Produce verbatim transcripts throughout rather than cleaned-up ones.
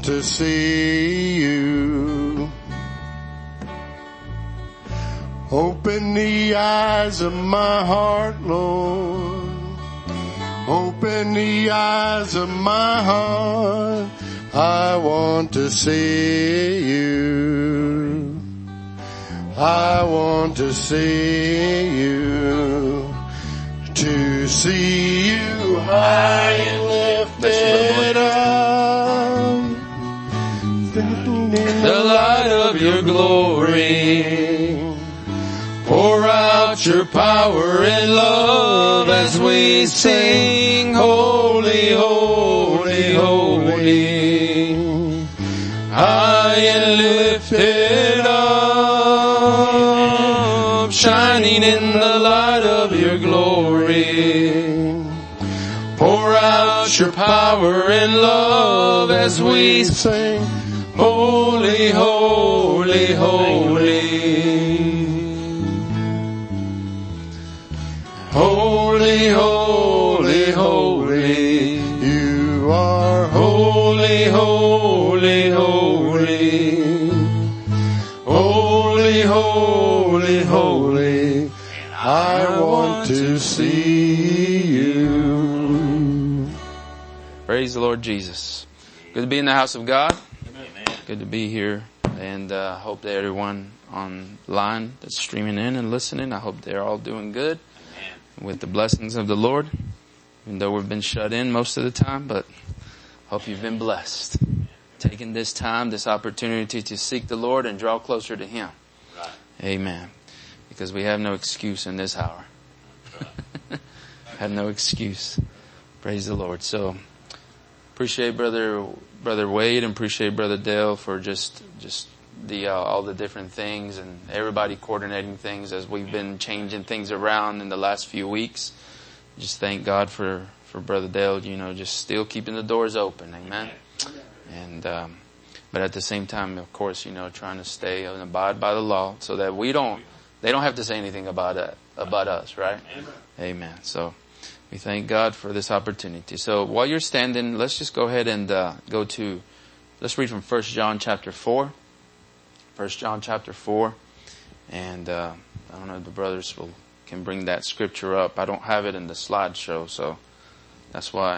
to see you. Open the eyes of my heart, Lord. Open the eyes of my heart. I want to see you. I want to see you. To see you high and lifted up. The light of your glory. Pour out your power and love as we sing, holy, holy, holy. High and lifted up, shining in the light of your glory. Pour out your power and love as we sing, holy, holy, holy. Holy, holy, holy, you are holy, holy, holy. Holy, holy, holy, I want to see you. Praise the Lord Jesus. Good to be in the house of God. Good to be here, and I uh, hope that everyone online that's streaming in and listening, I hope they're all doing good with the blessings of the Lord, even though we've been shut in most of the time, but hope you've been blessed. Taking this time, this opportunity to seek the Lord and draw closer to Him. Right. Amen. Because we have no excuse in this hour. Right. Have no excuse. Praise the Lord. So, appreciate brother, brother Wade and appreciate brother Dale for just, just the, uh, all the different things and everybody coordinating things as we've been changing things around in the last few weeks. Just thank God for, for brother Dale, you know, just still keeping the doors open. Amen. And, um, but at the same time, of course, you know, trying to stay and abide by the law so that we don't, they don't have to say anything about it, about us, right? Amen. Amen. So we thank God for this opportunity. So while you're standing, let's just go ahead and, uh, go to, let's read from First John chapter four. First John chapter four, and uh, I don't know if the brothers will can bring that scripture up. I don't have it in the slideshow, so that's why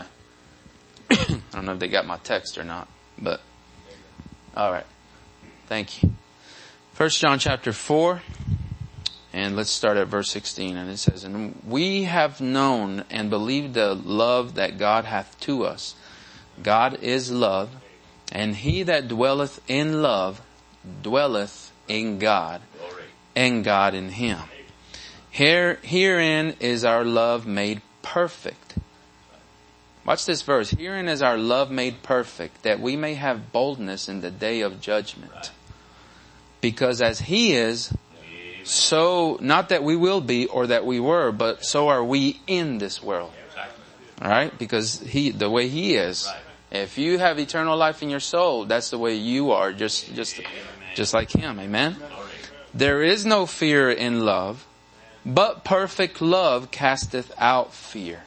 I don't know if they got my text or not. But all right, thank you. First John chapter four, and let's start at verse sixteen. And it says, "And we have known and believed the love that God hath to us. God is love, and he that dwelleth in love dwelleth in God, and God in him. Here, herein is our love made perfect." Watch this verse. "Herein is our love made perfect, that we may have boldness in the day of judgment. Because as he is, so, not that we will be or that we were, but so are we in this world." Alright? Because he, the way he is. If you have eternal life in your soul, that's the way you are, just, just, just like him. Amen? "There is no fear in love, but perfect love casteth out fear.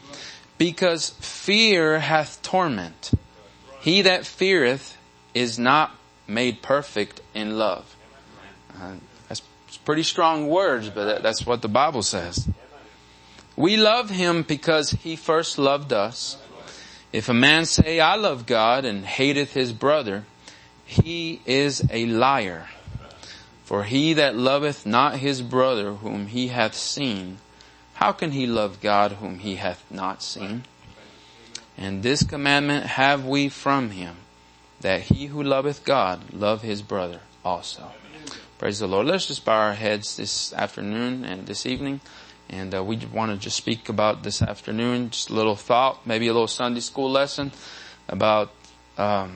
Because fear hath torment. He that feareth is not made perfect in love." Uh, that's pretty strong words, but that, that's what the Bible says. "We love him because he first loved us. If a man say, I love God, and hateth his brother, he is a liar. For he that loveth not his brother whom he hath seen, how can he love God whom he hath not seen? And this commandment have we from him, that he who loveth God love his brother also." Praise the Lord. Let's just bow our heads this afternoon and this evening. And uh, we want to just speak about this afternoon, just a little thought, maybe a little Sunday school lesson about um,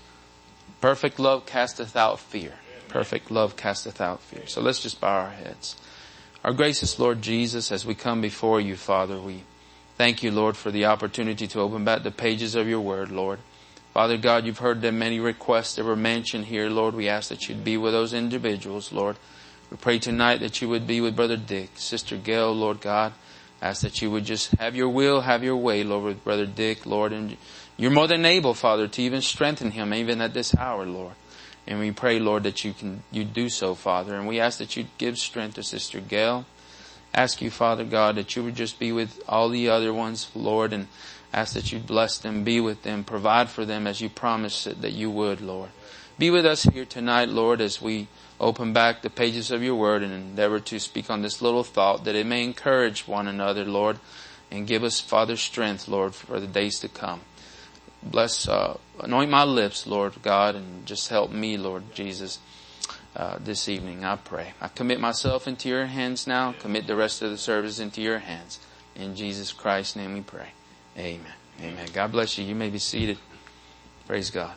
perfect love casteth out fear. Perfect love casteth out fear. So let's just bow our heads. Our gracious Lord Jesus, as we come before you, Father, we thank you, Lord, for the opportunity to open back the pages of your word, Lord. Father God, you've heard the many requests that were mentioned here, Lord. We ask that you'd be with those individuals, Lord. We pray tonight that you would be with Brother Dick, Sister Gail, Lord God. Ask that you would just have your will, have your way, Lord, with Brother Dick, Lord, and You're more than able, Father, to even strengthen him even at this hour, Lord. And we pray, Lord, that you can, you do so, Father. And we ask that you give strength to Sister Gail. Ask you, Father God, that you would just be with all the other ones, Lord, and ask that you bless them, be with them, provide for them as you promised it, that you would, Lord. Be with us here tonight, Lord, as we open back the pages of your word and endeavor to speak on this little thought, that it may encourage one another, Lord, and give us, Father, strength, Lord, for the days to come. Bless, uh, anoint my lips, Lord God, and just help me, Lord Jesus, uh, this evening, I pray. I commit myself into your hands now. Commit the rest of the service into your hands. In Jesus Christ's name we pray. Amen. Amen. God bless you. You may be seated. Praise God.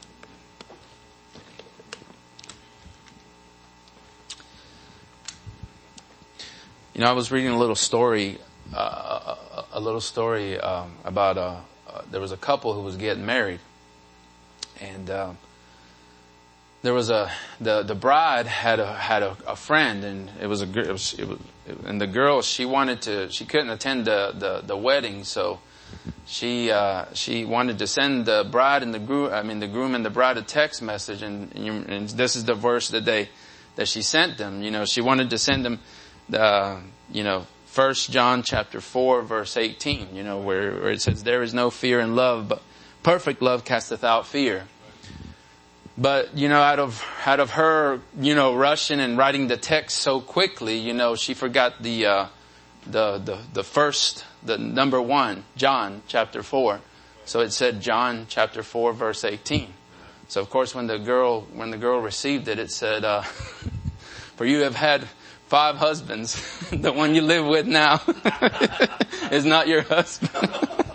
You know, I was reading a little story, uh, a, a little story um, about uh, uh, there was a couple who was getting married, and uh, there was a the the bride had a had a, a friend, and it was a it was, it was it, and the girl, she wanted to she couldn't attend the the, the wedding, so she uh, she wanted to send the bride and the groom I mean the groom and the bride a text message, and, and, you, and this is the verse that they that she sent them. You know, she wanted to send them. The, you know, First John chapter four, verse eighteen, you know, where, where it says, there is no fear in love, but perfect love casteth out fear. But, you know, out of, out of her, you know, rushing and writing the text so quickly, you know, she forgot the, uh, the, the, the first, the number one, John chapter four. So it said John chapter four, verse eighteen. So of course, when the girl, when the girl received it, it said, uh, for you have had five husbands. The one you live with now is not your husband.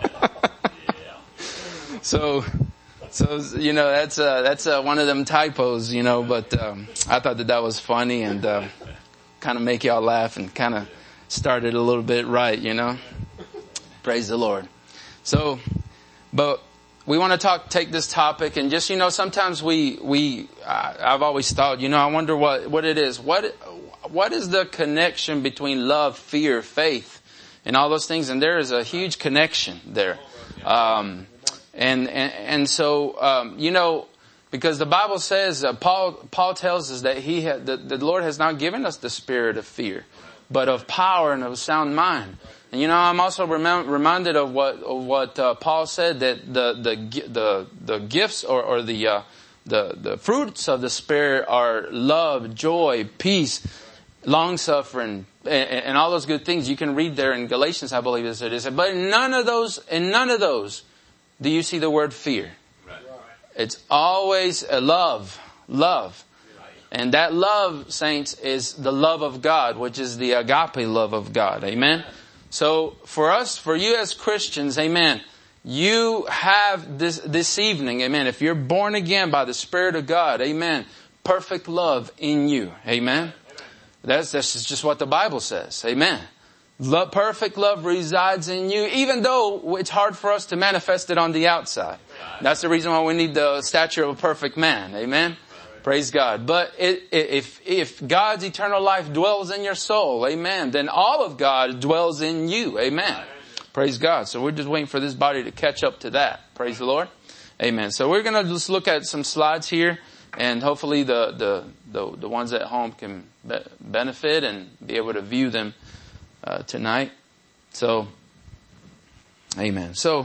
so, so, you know, that's, uh, that's, uh, one of them typos, you know, but, um, I thought that that was funny and, uh, kind of make y'all laugh and kind of started a little bit right, you know. Praise the Lord. So, but we want to talk, take this topic and just, you know, sometimes we, we, uh, I've always thought, you know, I wonder what, what it is. What, What is the connection between love, fear, faith, and all those things? And there is a huge connection there. Um, and, and, and so, um, you know, because the Bible says, uh, Paul, Paul tells us that he had, that the Lord has not given us the spirit of fear, but of power and of a sound mind. And you know, I'm also rem- reminded of what, of what, uh, Paul said, that the, the, the, the gifts or, or the, uh, the, the fruits of the Spirit are love, joy, peace, long-suffering, and, and all those good things. You can read there in Galatians, I believe it is. But in none of those, in none of those, do you see the word fear. Right. It's always a love, love. And that love, saints, is the love of God, which is the agape love of God. Amen? So for us, for you as Christians, amen, you have this, this evening, amen, if you're born again by the Spirit of God, amen, perfect love in you. Amen? That's, that's just what the Bible says. Amen. Love, perfect love resides in you, even though it's hard for us to manifest it on the outside. That's the reason why we need the stature of a perfect man. Amen. Praise God. But it, if, if God's eternal life dwells in your soul, amen, then all of God dwells in you. Amen. Praise God. So we're just waiting for this body to catch up to that. Praise the Lord. Amen. So we're going to just look at some slides here. And hopefully the, the, the, the ones at home can be- benefit and be able to view them, uh, tonight. So, amen. So,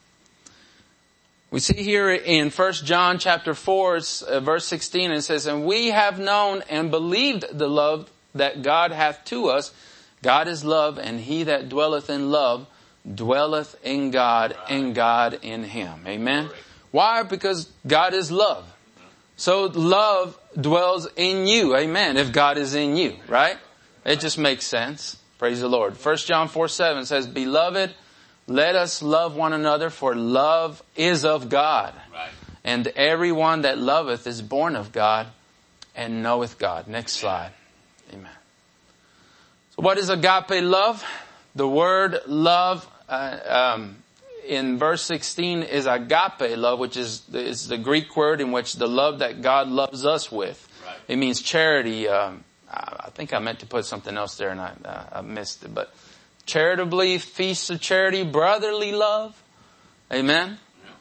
we see here in First John chapter four, uh, verse sixteen, it says, and we have known and believed the love that God hath to us. God is love, and he that dwelleth in love dwelleth in God, and God in him. Amen. Why? Because God is love. So love dwells in you. Amen. If God is in you, right? It just makes sense. Praise the Lord. First John four seven says, beloved, let us love one another, for love is of God. Right. And everyone that loveth is born of God and knoweth God. Next slide. Amen. So what is agape love? The word love, uh, um, in verse sixteen is agape love, which is, is the Greek word in which the love that God loves us with. Right. It means charity. Um, I think I meant to put something else there and I, uh, I missed it. But charitably, feasts of charity, brotherly love. Amen.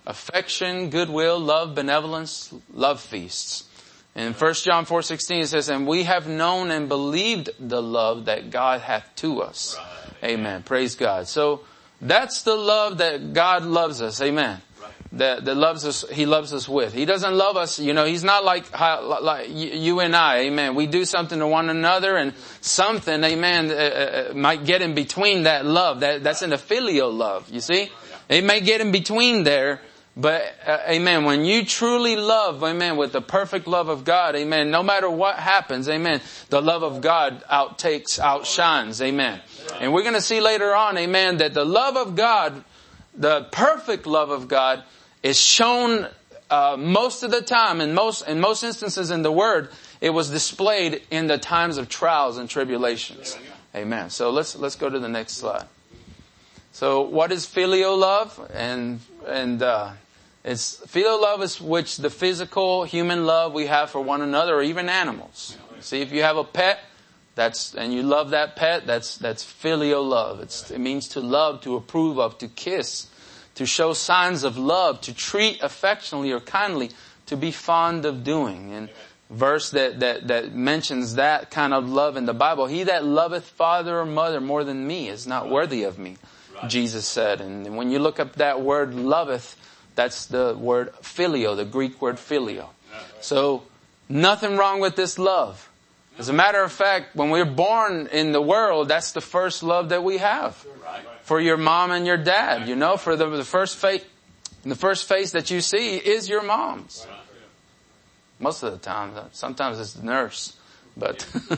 affection, goodwill, love, benevolence, love feasts. In First John four sixteen it says, and we have known and believed the love that God hath to us. Right. Amen. Praise God. So that's the love that God loves us. Amen. Right. That, that loves us, He loves us with. He doesn't love us, you know, He's not like, like you and I. Amen. We do something to one another and something, amen, uh, might get in between that love. That, that's an filial love, you see. It may get in between there. But, uh, amen, when you truly love, amen, with the perfect love of God, amen, no matter what happens, amen, the love of God outtakes, outshines, amen. And we're going to see later on, amen, that the love of God, the perfect love of God is shown, uh, most of the time, in most, in most instances in the Word, it was displayed in the times of trials and tribulations. Amen. So let's, let's go to the next slide. So what is filial love? And, and, uh, It's filial love is which the physical human love we have for one another, or even animals. See, if you have a pet, that's and you love that pet, that's that's filial love. It's, it means to love, to approve of, to kiss, to show signs of love, to treat affectionately or kindly, to be fond of doing. And verse that that that mentions that kind of love in the Bible: "He that loveth father or mother more than me is not worthy of me," Jesus said. And when you look up that word loveth, that's the word filio, the Greek word filio. So, nothing wrong with this love. As a matter of fact, when we're born in the world, that's the first love that we have. For your mom and your dad, you know, for the, the first face, the first face that you see is your mom's. Most of the time. Sometimes it's the nurse, but,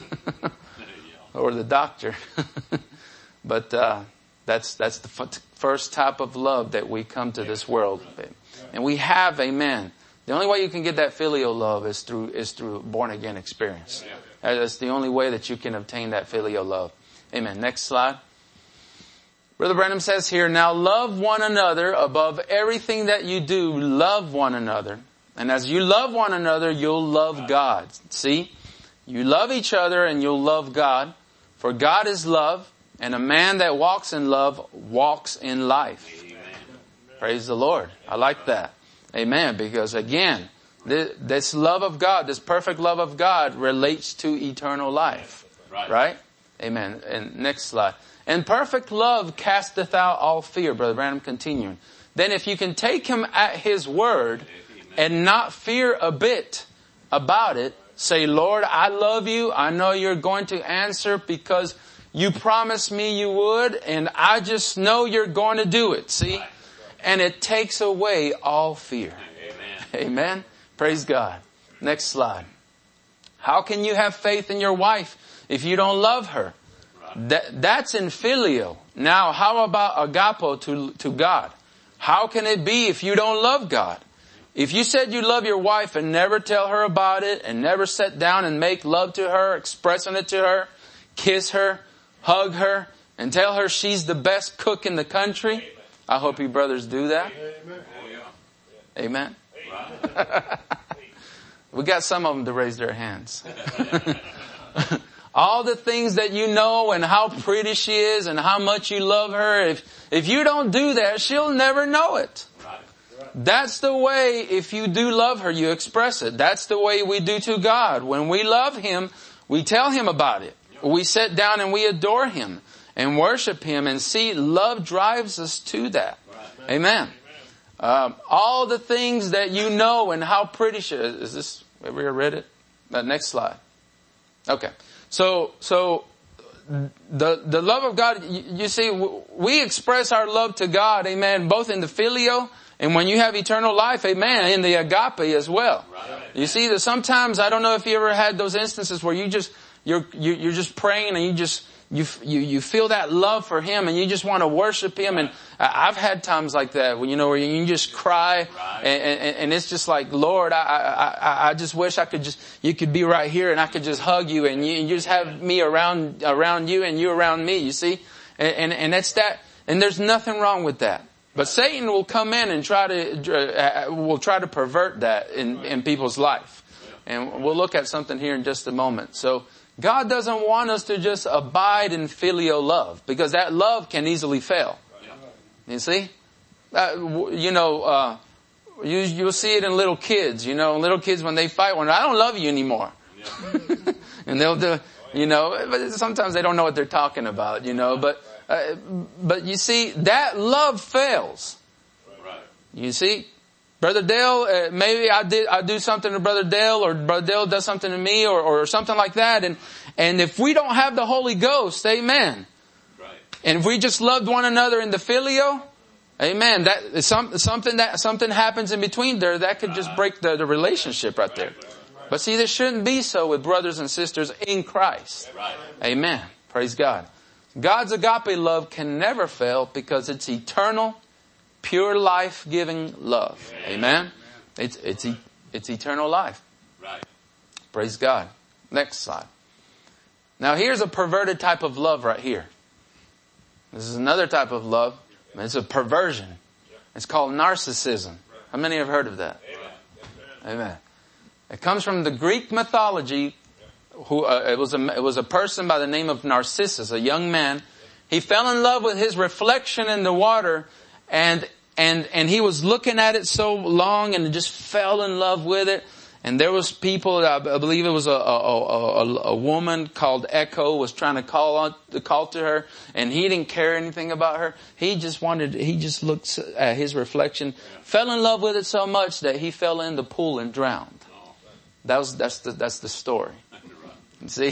or the doctor. But, uh, That's, that's the f- first type of love that we come to this world. And we have, amen. The only way you can get that filial love is through, is through born again experience. That's the only way that you can obtain that filial love. Amen. Next slide. Brother Branham says here, now love one another above everything that you do. Love one another. And as you love one another, you'll love God. See? You love each other and you'll love God. For God is love. And a man that walks in love walks in life. Amen. Praise the Lord. I like that. Amen. Because again, this, this love of God, this perfect love of God relates to eternal life. Right. Right? Amen. And next slide. And perfect love casteth out all fear. Brother Branham continuing. Then if you can take him at his word and not fear a bit about it, say, Lord, I love you. I know you're going to answer because you promised me you would, and I just know you're going to do it. See? And it takes away all fear. Amen. Amen. Praise God. Next slide. How can you have faith in your wife if you don't love her? That, that's in filial. Now, how about agapo to, to God? How can it be if you don't love God? If you said you love your wife and never tell her about it, and never sit down and make love to her, expressing it to her, kiss her, hug her, and tell her she's the best cook in the country. I hope you brothers do that. Amen. Amen. We got some of them to raise their hands. All the things that you know and how pretty she is and how much you love her. If, if you don't do that, she'll never know it. That's the way, if you do love her, you express it. That's the way we do to God. When we love Him, we tell Him about it. We sit down and we adore Him and worship Him, and see, love drives us to that. Right. Amen. Um, all the things that you know and how pretty she is. Is this, have we ever read it? Uh, next slide. Okay. So, so, the, the love of God, you, you see, we express our love to God, amen, both in the filio, and when you have eternal life, amen, in the agape as well. Right. You see that sometimes, I don't know if you ever had those instances where you just, You're, you're just praying and you just, you, you, you feel that love for Him and you just want to worship Him. And I've had times like that when, you know, where you just cry and, and, and it's just like, Lord, I, I, I just wish I could just, you could be right here and I could just hug you and you, and you just have me around, around you and you around me, you see? And, and, and that's that. And there's nothing wrong with that. But Satan will come in and try to, uh, will try to pervert that in, in people's life. And we'll look at something here in just a moment. So, God doesn't want us to just abide in filial love, because that love can easily fail. You see? Uh, you know, uh, you, you'll see it in little kids, you know, little kids when they fight one, I don't love you anymore. And they'll do, you know, but sometimes they don't know what they're talking about, you know, but, uh, but you see, that love fails. You see, Brother Dale, uh, maybe I did, I do something to Brother Dale, or Brother Dale does something to me, or, or something like that. And, and if we don't have the Holy Ghost, amen. Right. And if we just loved one another in the filio, amen, that is some, something that, something happens in between there, that could just break the, the relationship right there. But see, this shouldn't be so with brothers and sisters in Christ. Right. Amen. Praise God. God's agape love can never fail because it's eternal, pure life-giving love. Amen. It's, it's, it's eternal life. Right. Praise God. Next slide. Now here's a perverted type of love right here. This is another type of love. It's a perversion. It's called narcissism. How many have heard of that? Amen. It comes from the Greek mythology. Who uh, it was a it was a person by the name of Narcissus, a young man. He fell in love with his reflection in the water, and and and he was looking at it so long and just fell in love with it. And there was people, I believe it was a a, a, a woman called Echo was trying to call on to call to her, and he didn't care anything about her. He just wanted, he just looked at his reflection, fell in love with it so much that he fell in the pool and drowned. That was that's the that's the story. See,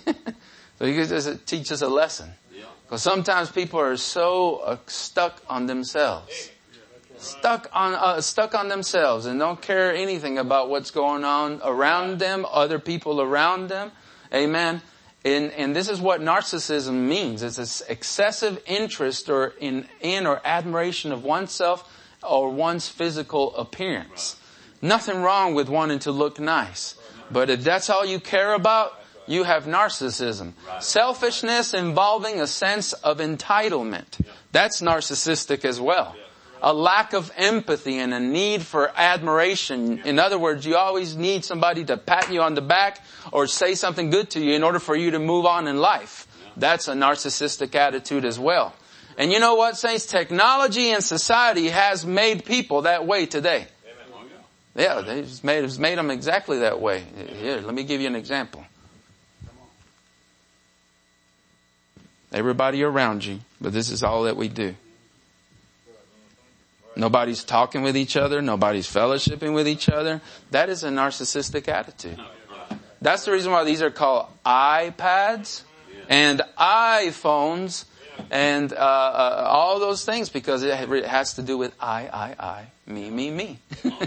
so he just teach us a lesson. Because sometimes people are so uh, stuck on themselves, stuck on uh, stuck on themselves, and don't care anything about what's going on around them, other people around them. Amen. And and this is what narcissism means. It's this excessive interest or in in or admiration of oneself or one's physical appearance. Nothing wrong with wanting to look nice, but if that's all you care about, you have narcissism. Right. Selfishness involving a sense of entitlement. Yeah. That's narcissistic as well. Yeah. A lack of empathy and a need for admiration. Yeah. In other words, you always need somebody to pat you on the back or say something good to you in order for you to move on in life. Yeah. That's a narcissistic attitude as well. And you know what, saints? Technology and society has made people that way today. Yeah, they just made, it's made them exactly that way. Here, let me give you an example. Everybody around you, but this is all that we do. Nobody's talking with each other. Nobody's fellowshipping with each other. That is a narcissistic attitude. That's the reason why these are called iPads and iPhones and uh, uh all those things, because it has to do with I, I, I, me, me, me.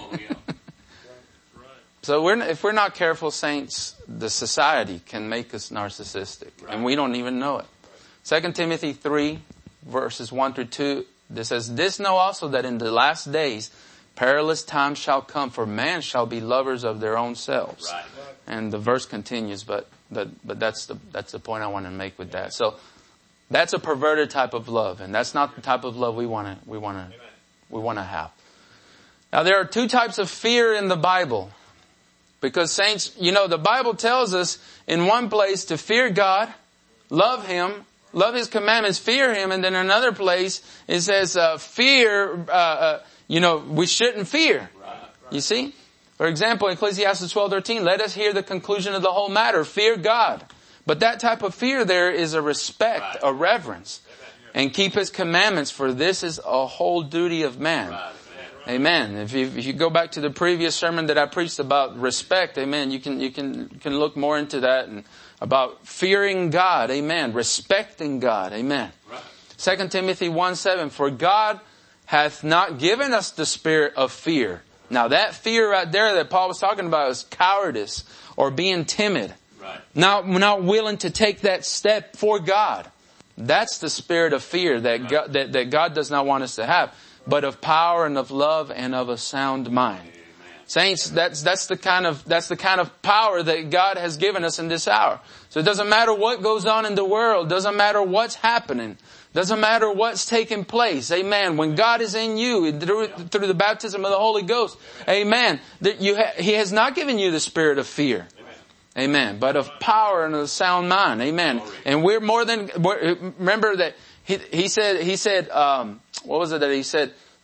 So we're, if we're not careful, saints, the society can make us narcissistic, and we don't even know it. Second Timothy three, verses one through two, this says, "This know also that in the last days perilous times shall come, for man shall be lovers of their own selves." Right. And the verse continues, but but but that's the that's the point I want to make with that. So that's a perverted type of love, and that's not the type of love we want to we want to we want to have. Now there are two types of fear in the Bible, because saints, you know, the Bible tells us in one place to fear God, love Him, love His commandments, fear Him. And then in another place, it says, uh, fear, uh, uh, you know, we shouldn't fear. Right, right. You see? For example, Ecclesiastes twelve thirteen, "Let us hear the conclusion of the whole matter. Fear God." But that type of fear there is a respect, right. a reverence. And keep His commandments, for this is a whole duty of man. Right. Amen. If you, if you go back to the previous sermon that I preached about respect, amen, you can, you can, can look more into that, and about fearing God, amen, respecting God, amen. Right. Second Timothy one seven, "For God hath not given us the spirit of fear." Now that fear right there that Paul was talking about is cowardice or being timid. Right. Not, not willing to take that step for God. That's the spirit of fear that, right. God, that, that God does not want us to have, but of power and of love and of a sound mind. Amen. Saints, that's, that's the kind of, that's the kind of power that God has given us in this hour. So it doesn't matter what goes on in the world. Doesn't matter what's happening. Doesn't matter what's taking place. Amen. When God is in you through, through the baptism of the Holy Ghost. Amen. That you ha- He has not given you the spirit of fear. Amen. But of power and of a sound mind. Amen. And we're more than, we're, remember that he, he said, he said, um, what was it that he said?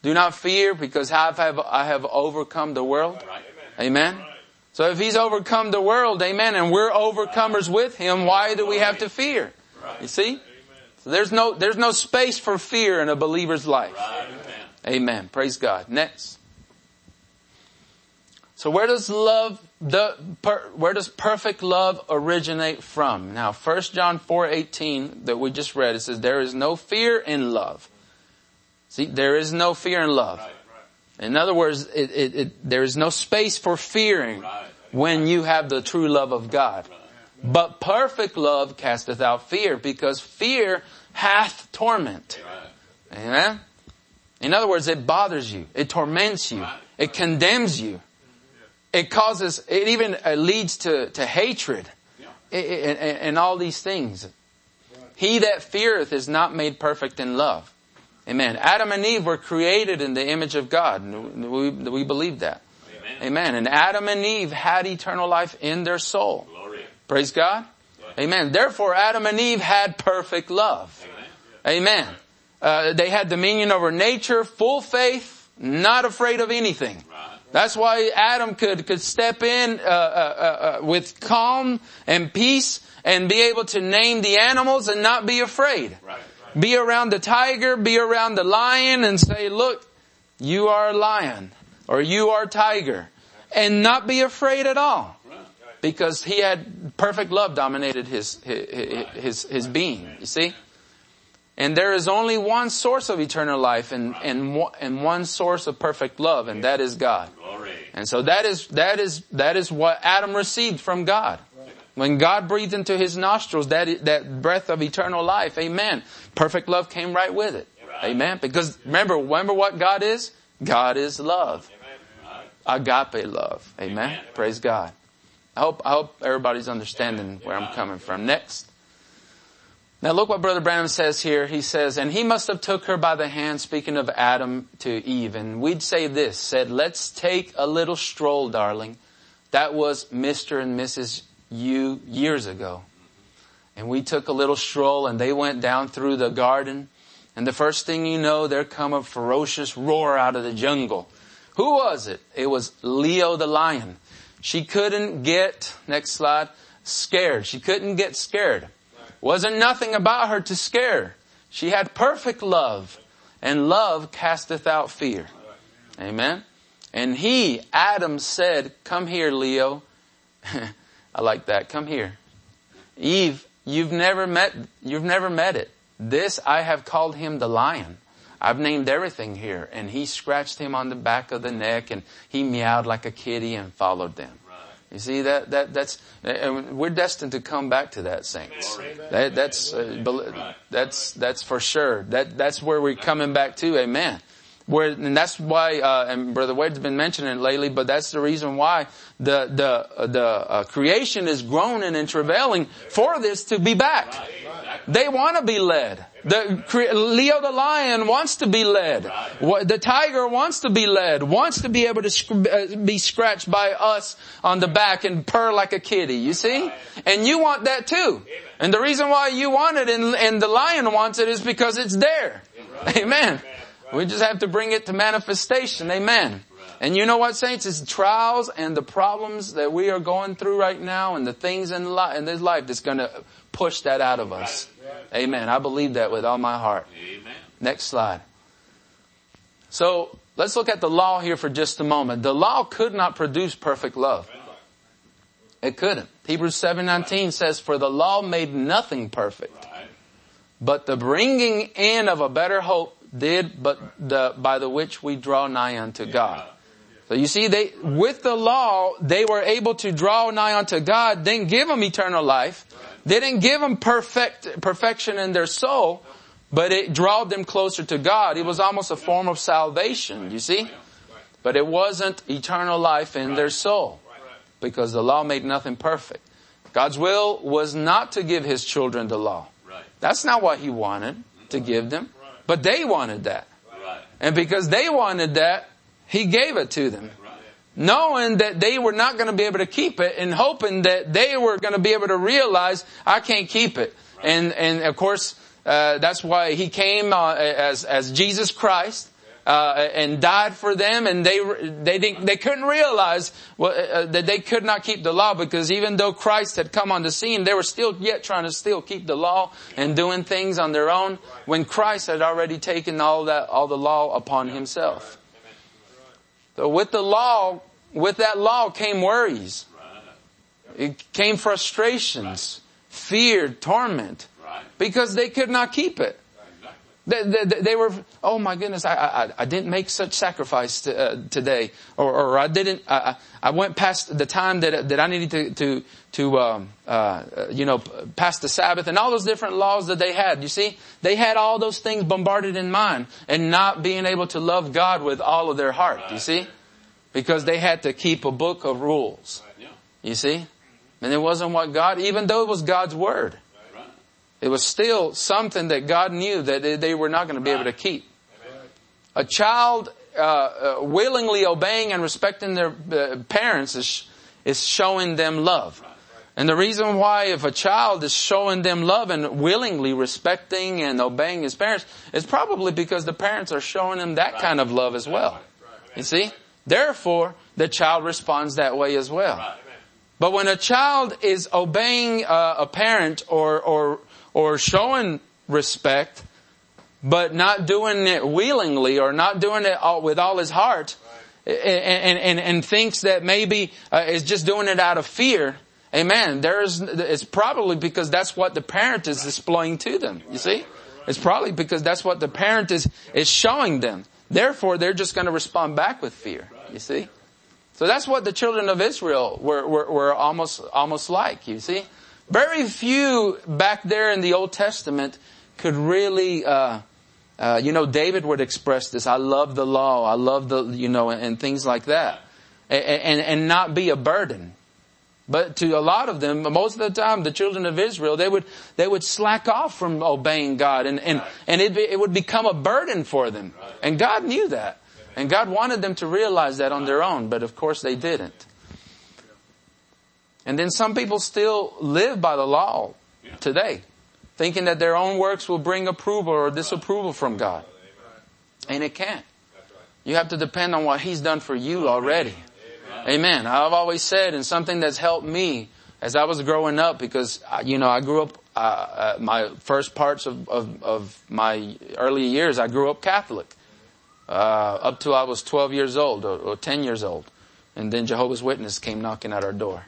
Do not fear, because I have, I have overcome the world. Amen. So if He's overcome the world, amen, and we're overcomers with Him, why do we have to fear? You see? So there's no, there's no space for fear in a believer's life. Amen. Praise God. Next. So where does love, the, per, where does perfect love originate from? Now, First John four eighteen that we just read, it says, there is no fear in love. See, there is no fear in love. In other words, it, it, it, there is no space for fearing when you have the true love of God. But perfect love casteth out fear, because fear hath torment. Amen? In other words, it bothers you. It torments you. It condemns you. It causes, it even leads to, to hatred and, and all these things. He that feareth is not made perfect in love. Amen. Adam and Eve were created in the image of God. We, we believe that. Amen. Amen. And Adam and Eve had eternal life in their soul. Glory. Praise God. Glory. Amen. Therefore, Adam and Eve had perfect love. Amen. Amen. Uh, they had dominion over nature, full faith, not afraid of anything. Right. That's why Adam could, could step in uh, uh, uh, with calm and peace and be able to name the animals and not be afraid. Right. Be around the tiger, be around the lion and say, look, you are a lion or you are a tiger, and not be afraid at all, because he had perfect love dominated his, his, his, his being, you see? And there is only one source of eternal life and, and, and one source of perfect love, and that is God. And so that is, that is, that is what Adam received from God. When God breathed into his nostrils that, that breath of eternal life, amen, perfect love came right with it. Amen. Because remember, remember what God is? God is love. Agape love. Amen. Praise God. I hope, I hope everybody's understanding where I'm coming from. Next. Now look what Brother Branham says here. He says, and he must have took her by the hand, speaking of Adam to Eve. And we'd say this, said, let's take a little stroll, darling. That was Mister and Missus You years ago. And we took a little stroll and they went down through the garden. And the first thing you know, there come a ferocious roar out of the jungle. Who was it? It was Leo the lion. She couldn't get, next slide, scared. She couldn't get scared. Wasn't nothing about her to scare. She had perfect love. And love casteth out fear. Amen. And he, Adam, said, come here, Leo. I like that. Come here. Eve, you've never met, you've never met it. This, I have called him the lion. I've named everything here. And he scratched him on the back of the neck and he meowed like a kitty and followed them. Right. You see that, that, that's, and we're destined to come back to that, saints. That, that's, uh, that's, that's for sure. That, that's where we're coming back to. Amen. Where, and that's why, uh, and Brother Wade's been mentioning it lately, but that's the reason why the, the, uh, the, uh, creation is groaning and travailing for this to be back. They want to be led. The, Leo the lion wants to be led. The tiger wants to be led, wants to be able to sc- uh, be scratched by us on the back and purr like a kitty, you see? And you want that too. And the reason why you want it and, and the lion wants it is because it's there. Amen. We just have to bring it to manifestation. Amen. And you know what, saints? It's the trials and the problems that we are going through right now and the things in, li- in this life that's going to push that out of us. Amen. I believe that with all my heart. Amen. Next slide. So let's look at the law here for just a moment. The law could not produce perfect love. It couldn't. Hebrews seven nineteen says, for the law made nothing perfect, but the bringing in of a better hope did, but the, by the which we draw nigh unto God. So you see, they, with the law, they were able to draw nigh unto God, didn't give them eternal life. They didn't give them perfect, perfection in their soul, but it drawed them closer to God. It was almost a form of salvation, you see? But it wasn't eternal life in their soul, because the law made nothing perfect. God's will was not to give His children the law. That's not what He wanted to give them. But they wanted that. And because they wanted that, He gave it to them. Knowing that they were not going to be able to keep it and hoping that they were going to be able to realize, I can't keep it. And, and of course, uh, that's why He came uh, as, as Jesus Christ. uh, and died for them, and they they didn't, they couldn't realize well, uh, that they could not keep the law, because even though Christ had come on the scene, they were still yet trying to still keep the law and doing things on their own, when Christ had already taken all that all the law upon himself. So with the law, with that law came worries. It came frustrations, fear, torment, because they could not keep it. They, they, they were, oh my goodness, I, I, I didn't make such sacrifice to, uh, today, or, or I didn't, I, I went past the time that that I needed to to to um, uh, you know past the Sabbath, and all those different laws that they had. You see, they had all those things bombarded in mind, and not being able to love God with all of their heart. You see, because they had to keep a book of rules. You see, and it wasn't what God, even though it was God's word. It was still something that God knew that they were not going to be able to keep. A child uh, uh, willingly obeying and respecting their uh, parents is, is showing them love. And the reason why, if a child is showing them love and willingly respecting and obeying his parents, is probably because the parents are showing them that kind of love as well. You see? Therefore, the child responds that way as well. But when a child is obeying uh, a parent or or or showing respect, but not doing it willingly, or not doing it all, with all his heart, and, and, and, and thinks that maybe uh, is just doing it out of fear, amen, there's, it's probably because that's what the parent is displaying to them, you see? It's probably because that's what the parent is, is showing them. Therefore, they're just going to respond back with fear, you see? So that's what the children of Israel were, were, were almost, almost like, you see? Very few back there in the Old Testament could really, uh, uh, you know, David would express this, I love the law, I love the, you know, and, and things like that. And, and, and not be a burden. But to a lot of them, most of the time, the children of Israel, they would, they would slack off from obeying God, and, and, and it, it would become a burden for them. And God knew that. And God wanted them to realize that on their own, but of course they didn't. And then some people still live by the law today, thinking that their own works will bring approval or disapproval from God. And it can't. You have to depend on what He's done for you already. Amen. I've always said, and something that's helped me as I was growing up, because, you know, I grew up, uh, uh, my first parts of, of, of my early years, I grew up Catholic, uh, up till I was twelve years old or, or ten years old. And then Jehovah's Witness came knocking at our door.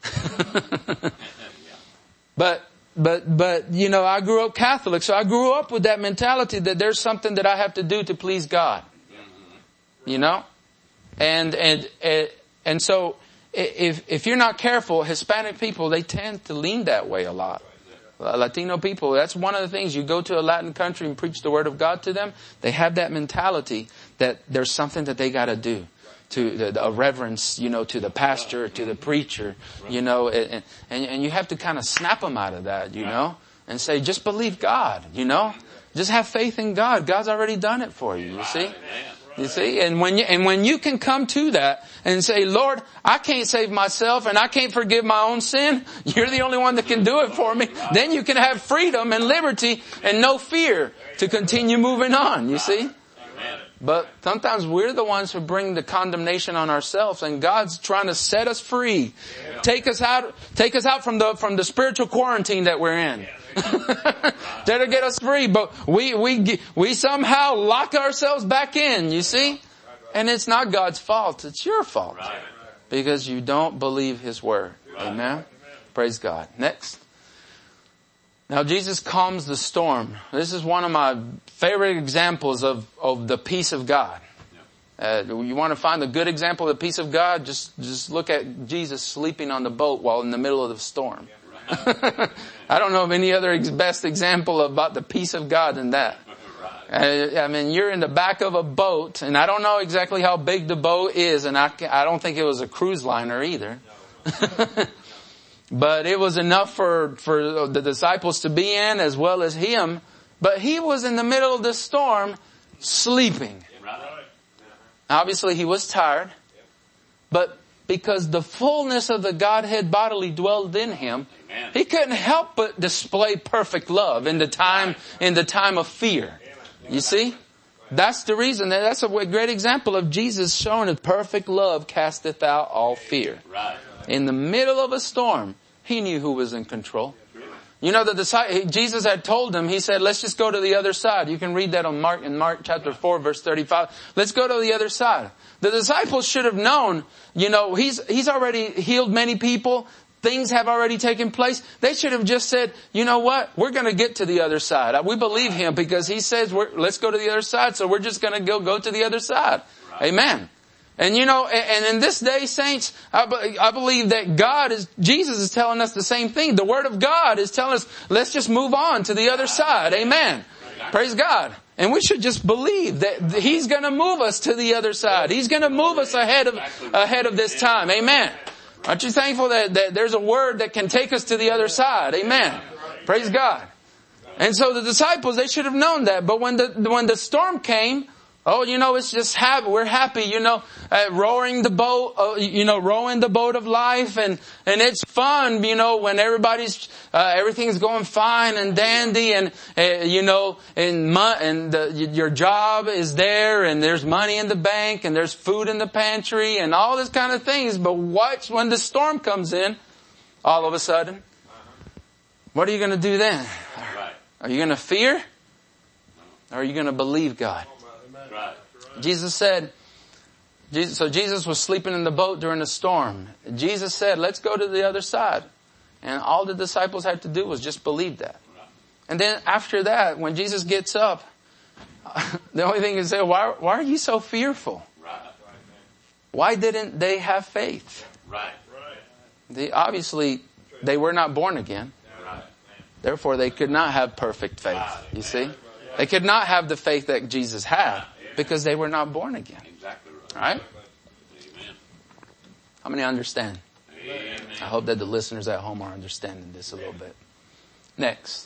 but, but, but, you know, I grew up Catholic, so I grew up with that mentality that there's something that I have to do to please God. You know? And, and, and, and so, if, if you're not careful, Hispanic people, they tend to lean that way a lot. Latino people, that's one of the things. You go to a Latin country and preach the Word of God to them, they have that mentality that there's something that they gotta do. To the, a reverence, you know, to the pastor, to the preacher, you know, and, and, and you have to kind of snap them out of that, you know, and say, just believe God, you know, just have faith in God. God's already done it for you, you see, you see, and when you, and when you can come to that and say, Lord, I can't save myself and I can't forgive my own sin. You're the only one that can do it for me. Then you can have freedom and liberty and no fear to continue moving on, you see. But sometimes we're the ones who bring the condemnation on ourselves, and God's trying to set us free. Yeah. Take us out, take us out from the, from the spiritual quarantine that we're in. Yeah. That'll get us free, but we, we, we somehow lock ourselves back in, you see? And it's not God's fault, it's your fault. Because you don't believe His Word. Amen? Praise God. Next. Now Jesus calms the storm. This is one of my favorite examples of, of the peace of God. Uh, you want to find a good example of the peace of God? Just, just look at Jesus sleeping on the boat while in the middle of the storm. I don't know of any other ex- best example about the peace of God than that. Uh, I mean, you're in the back of a boat, and I don't know exactly how big the boat is, and I, I don't think it was a cruise liner either. But it was enough for, for the disciples to be in as well as Him. But He was in the middle of the storm sleeping. Obviously He was tired. But because the fullness of the Godhead bodily dwelled in Him, He couldn't help but display perfect love in the time, in the time of fear. You see? That's the reason. That's a great example of Jesus showing that perfect love casteth out all fear. Right. In the middle of a storm, he knew who was in control. You know, the disciples, Jesus had told them, he said, let's just go to the other side. You can read that on Mark, in Mark chapter four, verse thirty-five. Let's go to the other side. The disciples should have known, you know, he's, he's already healed many people. Things have already taken place. They should have just said, you know what? We're going to get to the other side. We believe him because he says, we're, let's go to the other side. So we're just going to go, go to the other side. Amen. And you know, and in this day, saints, I believe that God is, Jesus is telling us the same thing. The Word of God is telling us, let's just move on to the other side. Amen. Praise God. And we should just believe that He's going to move us to the other side. He's going to move us ahead of, ahead of this time. Amen. Aren't you thankful that, that there's a word that can take us to the other side? Amen. Praise God. And so the disciples, they should have known that. But when the, when the storm came, oh, you know, it's just happy. We're happy, you know, uh, rowing the boat, uh, you know, rowing the boat of life, and and it's fun, you know, when everybody's uh, everything's going fine and dandy, and uh, you know, and mo- and the, your job is there, and there's money in the bank, and there's food in the pantry, and all this kind of things. But watch when the storm comes in, all of a sudden, what are you going to do then? Are you going to fear, or are you going to believe God? Right. Jesus said, Jesus, so Jesus was sleeping in the boat during the storm. Jesus said, let's go to the other side. And all the disciples had to do was just believe that. And then after that, when Jesus gets up, the only thing is say, why, why are you so fearful? Right. Why didn't they have faith? Right. They, obviously, they were not born again. Right. Therefore, they could not have perfect faith. You see? They could not have the faith that Jesus had because they were not born again. Exactly right. Right? Amen. How many understand? Amen. I hope that the listeners at home are understanding this a little bit. Next.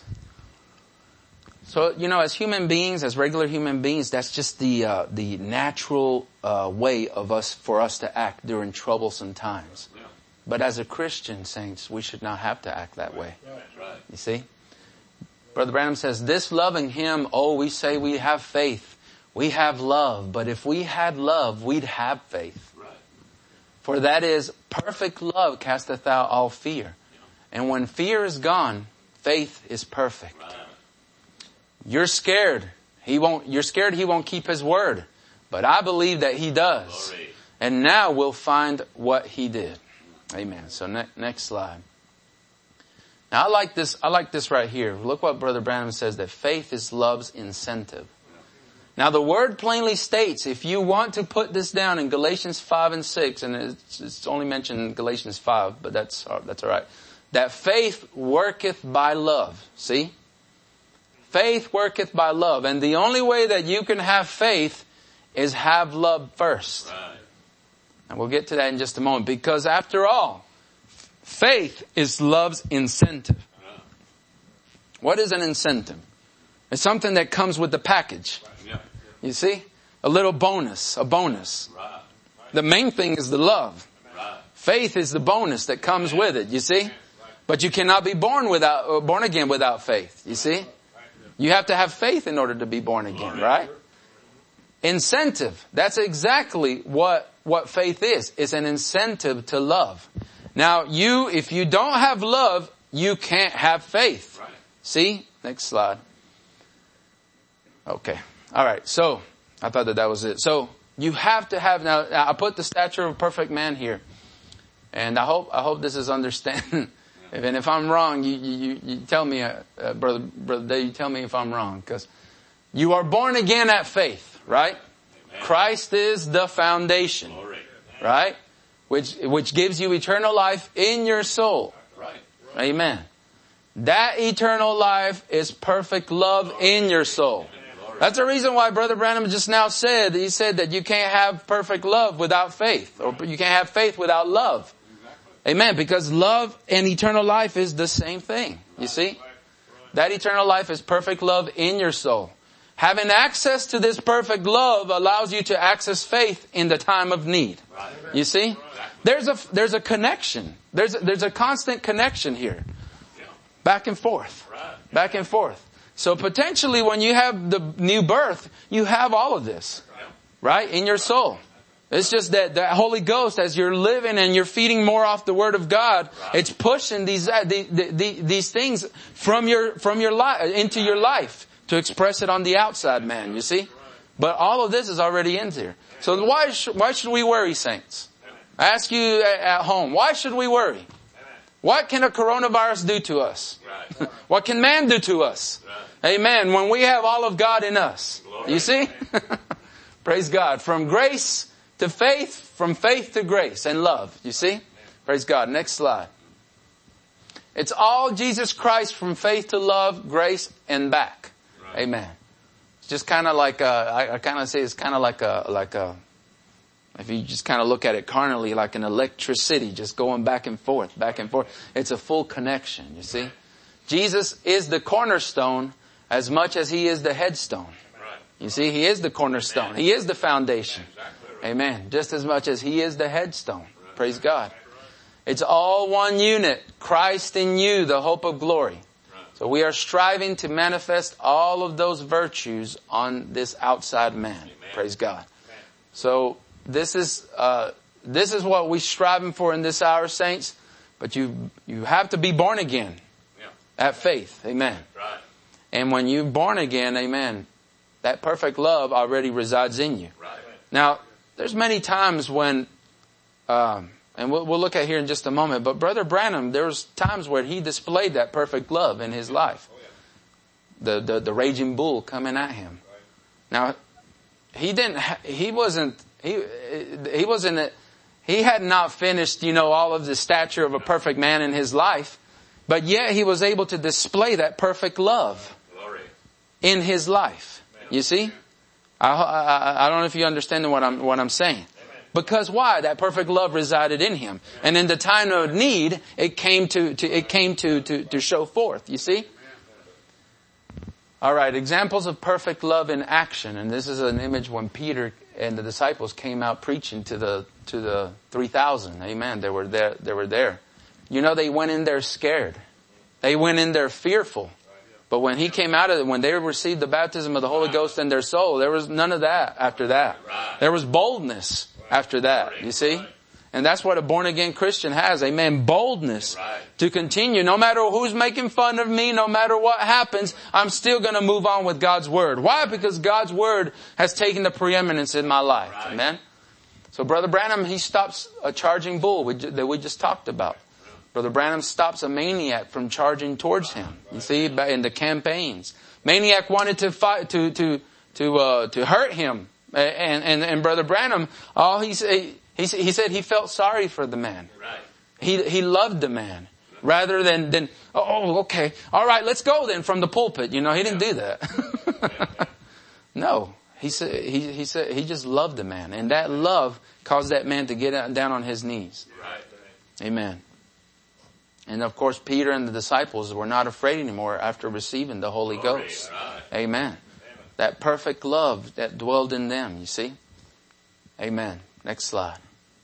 So, you know, as human beings, as regular human beings, that's just the uh, the natural uh, way of us, for us to act during troublesome times. Yeah. But as a Christian, saints, we should not have to act that way. That's right. You see? Brother Branham says, this loving Him, oh, we say we have faith. We have love. But if we had love, we'd have faith. Right. For that is, perfect love casteth out all fear. And when fear is gone, faith is perfect. Right. You're scared. He won't, you're scared He won't keep His word. But I believe that He does. Glory. And now we'll find what He did. Amen. So ne- next slide. Now I like this, I like this right here. Look what Brother Branham says, that faith is love's incentive. Now the word plainly states, if you want to put this down in Galatians five and six, and it's, it's only mentioned in Galatians five, but that's, that's alright. That faith worketh by love. See? Faith worketh by love. And the only way that you can have faith is have love first. Right. And we'll get to that in just a moment. Because after all, faith is love's incentive. What is an incentive? It's something that comes with the package. Yeah. You see? A little bonus, a bonus. Right. The main thing is the love. Right. Faith is the bonus that comes with it, you see? But you cannot be born without, uh, born again without faith, you see? You have to have faith in order to be born again, right? Incentive. That's exactly what, what faith is. It's an incentive to love. Now, you, if you don't have love, you can't have faith. Right. See? Next slide. Okay. All right. So, I thought that that was it. So, you have to have, now, I put the stature of a perfect man here. And I hope, I hope this is understanding. And if I'm wrong, you, you, you tell me, uh, uh, brother, brother Dave, you tell me if I'm wrong. Because you are born again at faith, right? Amen. Christ is the foundation, Glory. right? Which, which gives you eternal life in your soul. Right. Amen. That eternal life is perfect love in your soul. That's the reason why Brother Branham just now said, he said that you can't have perfect love without faith, or you can't have faith without love. Amen. Because love and eternal life is the same thing. You see? That eternal life is perfect love in your soul. Having access to this perfect love allows you to access faith in the time of need. You see? There's a, there's a connection. There's a, there's a constant connection here. Back and forth. Back and forth. So potentially when you have the new birth, you have all of this, right? In your soul. It's just that the Holy Ghost, as you're living and you're feeding more off the Word of God, it's pushing these, uh, the, the, the, these things from your, from your life, into your life to express it on the outside man, you see? But all of this is already in here. So why, sh- why should we worry, saints? I ask you at home, why should we worry? What can a coronavirus do to us? What can man do to us? Amen. When we have all of God in us. You see? Praise God. From grace to faith, from faith to grace and love. You see? Praise God. Next slide. It's all Jesus Christ from faith to love, grace, and back. Amen. It's just kind of like, a, I, I kind of say it's kind of like a, like a, if you just kind of look at it carnally, like an electricity, just going back and forth, back and forth. It's a full connection, you see? Jesus is the cornerstone as much as He is the headstone. You see, He is the cornerstone. He is the foundation. Amen. Just as much as He is the headstone. Praise God. It's all one unit. Christ in you, the hope of glory. So we are striving to manifest all of those virtues on this outside man. Praise God. So this is, uh, this is what we're striving for in this hour, saints. But you, you have to be born again. At faith. Amen. And when you're born again, amen, that perfect love already resides in you. Now, there's many times when, um, and we'll, we'll look at here in just a moment, but Brother Branham, there was times where he displayed that perfect love in his life. The, the, the raging bull coming at him. Now, he didn't, he wasn't, he, he wasn't, he had not finished, you know, all of the stature of a perfect man in his life, but yet he was able to display that perfect love in his life. You see? I, I, I don't know if you understand what I'm, what I'm saying. Because why? That perfect love resided in him. And in the time of need, it came to, to it came to, to, to show forth. You see? Alright, examples of perfect love in action. And this is an image when Peter and the disciples came out preaching to the, to the three thousand. Amen. They were there, they were there. You know, they went in there scared. They went in there fearful. But when he came out of it, when they received the baptism of the Holy Ghost in their soul, there was none of that after that. There was boldness after that, you see? And that's what a born-again Christian has, amen, boldness to continue. No matter who's making fun of me, no matter what happens, I'm still going to move on with God's Word. Why? Because God's Word has taken the preeminence in my life, amen? So Brother Branham, he stops a charging bull that we just talked about. Brother Branham stops a maniac from charging towards him. You see, in the campaigns. Maniac wanted to fight, to, to, to, uh, to hurt him. And, and, and Brother Branham, all he said, he, he said he felt sorry for the man. He, he loved the man. Rather than, than, oh, okay. All right, let's go then from the pulpit. You know, he didn't do that. No. He said, he, he said, he just loved the man. And that love caused that man to get down on his knees. Amen. And of course, Peter and the disciples were not afraid anymore after receiving the Holy Ghost. Amen. That perfect love that dwelled in them, you see? Amen. Next slide.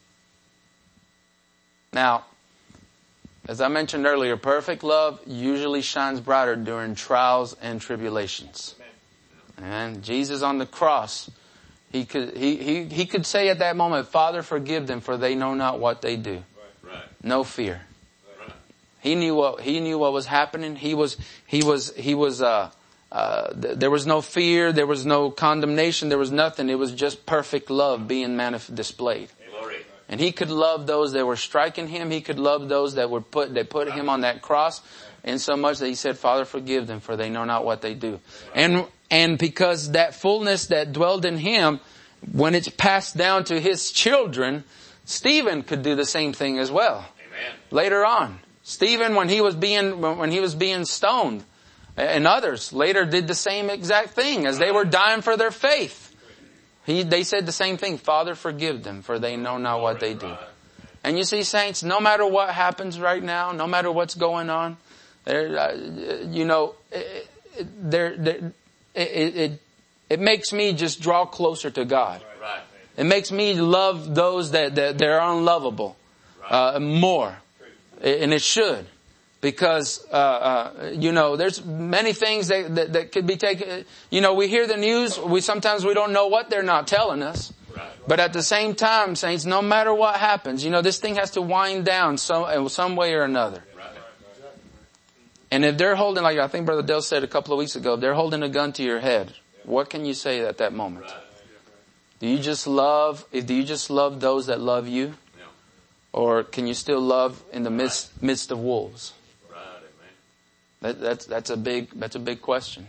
Now, as I mentioned earlier, perfect love usually shines brighter during trials and tribulations. And Jesus on the cross, he could, he, he, he could say at that moment, Father, forgive them, for they know not what they do. No fear. He knew what, he knew what was happening. He was, he was, he was, uh, uh, th- there was no fear. There was no condemnation. There was nothing. It was just perfect love being manif- displayed. Glory. And he could love those that were striking him. He could love those that were put, that put him on that cross. And so much that he said, Father, forgive them, for they know not what they do. And, and because that fullness that dwelled in him, when it's passed down to his children, Stephen could do the same thing as well. Amen. Later on. Stephen, when he was being, when he was being stoned, and others later did the same exact thing as they were dying for their faith. He, they said the same thing. Father, forgive them, for they know not what they do. And you see, saints, no matter what happens right now, no matter what's going on, there, uh, you know, it, it, there, there, it, it, it makes me just draw closer to God. It makes me love those that, that, that are unlovable, uh, more. And it should. Because, uh, uh, you know, there's many things that, that, that could be taken. You know, we hear the news. We sometimes we don't know what they're not telling us. But at the same time, saints, no matter what happens, you know, this thing has to wind down some, some way or another. And if they're holding, like I think Brother Dale said a couple of weeks ago, if they're holding a gun to your head, what can you say at that moment? Do you just love, do you just love those that love you? Or can you still love in the midst, midst of wolves? That, that's, that's a big, that's a big question.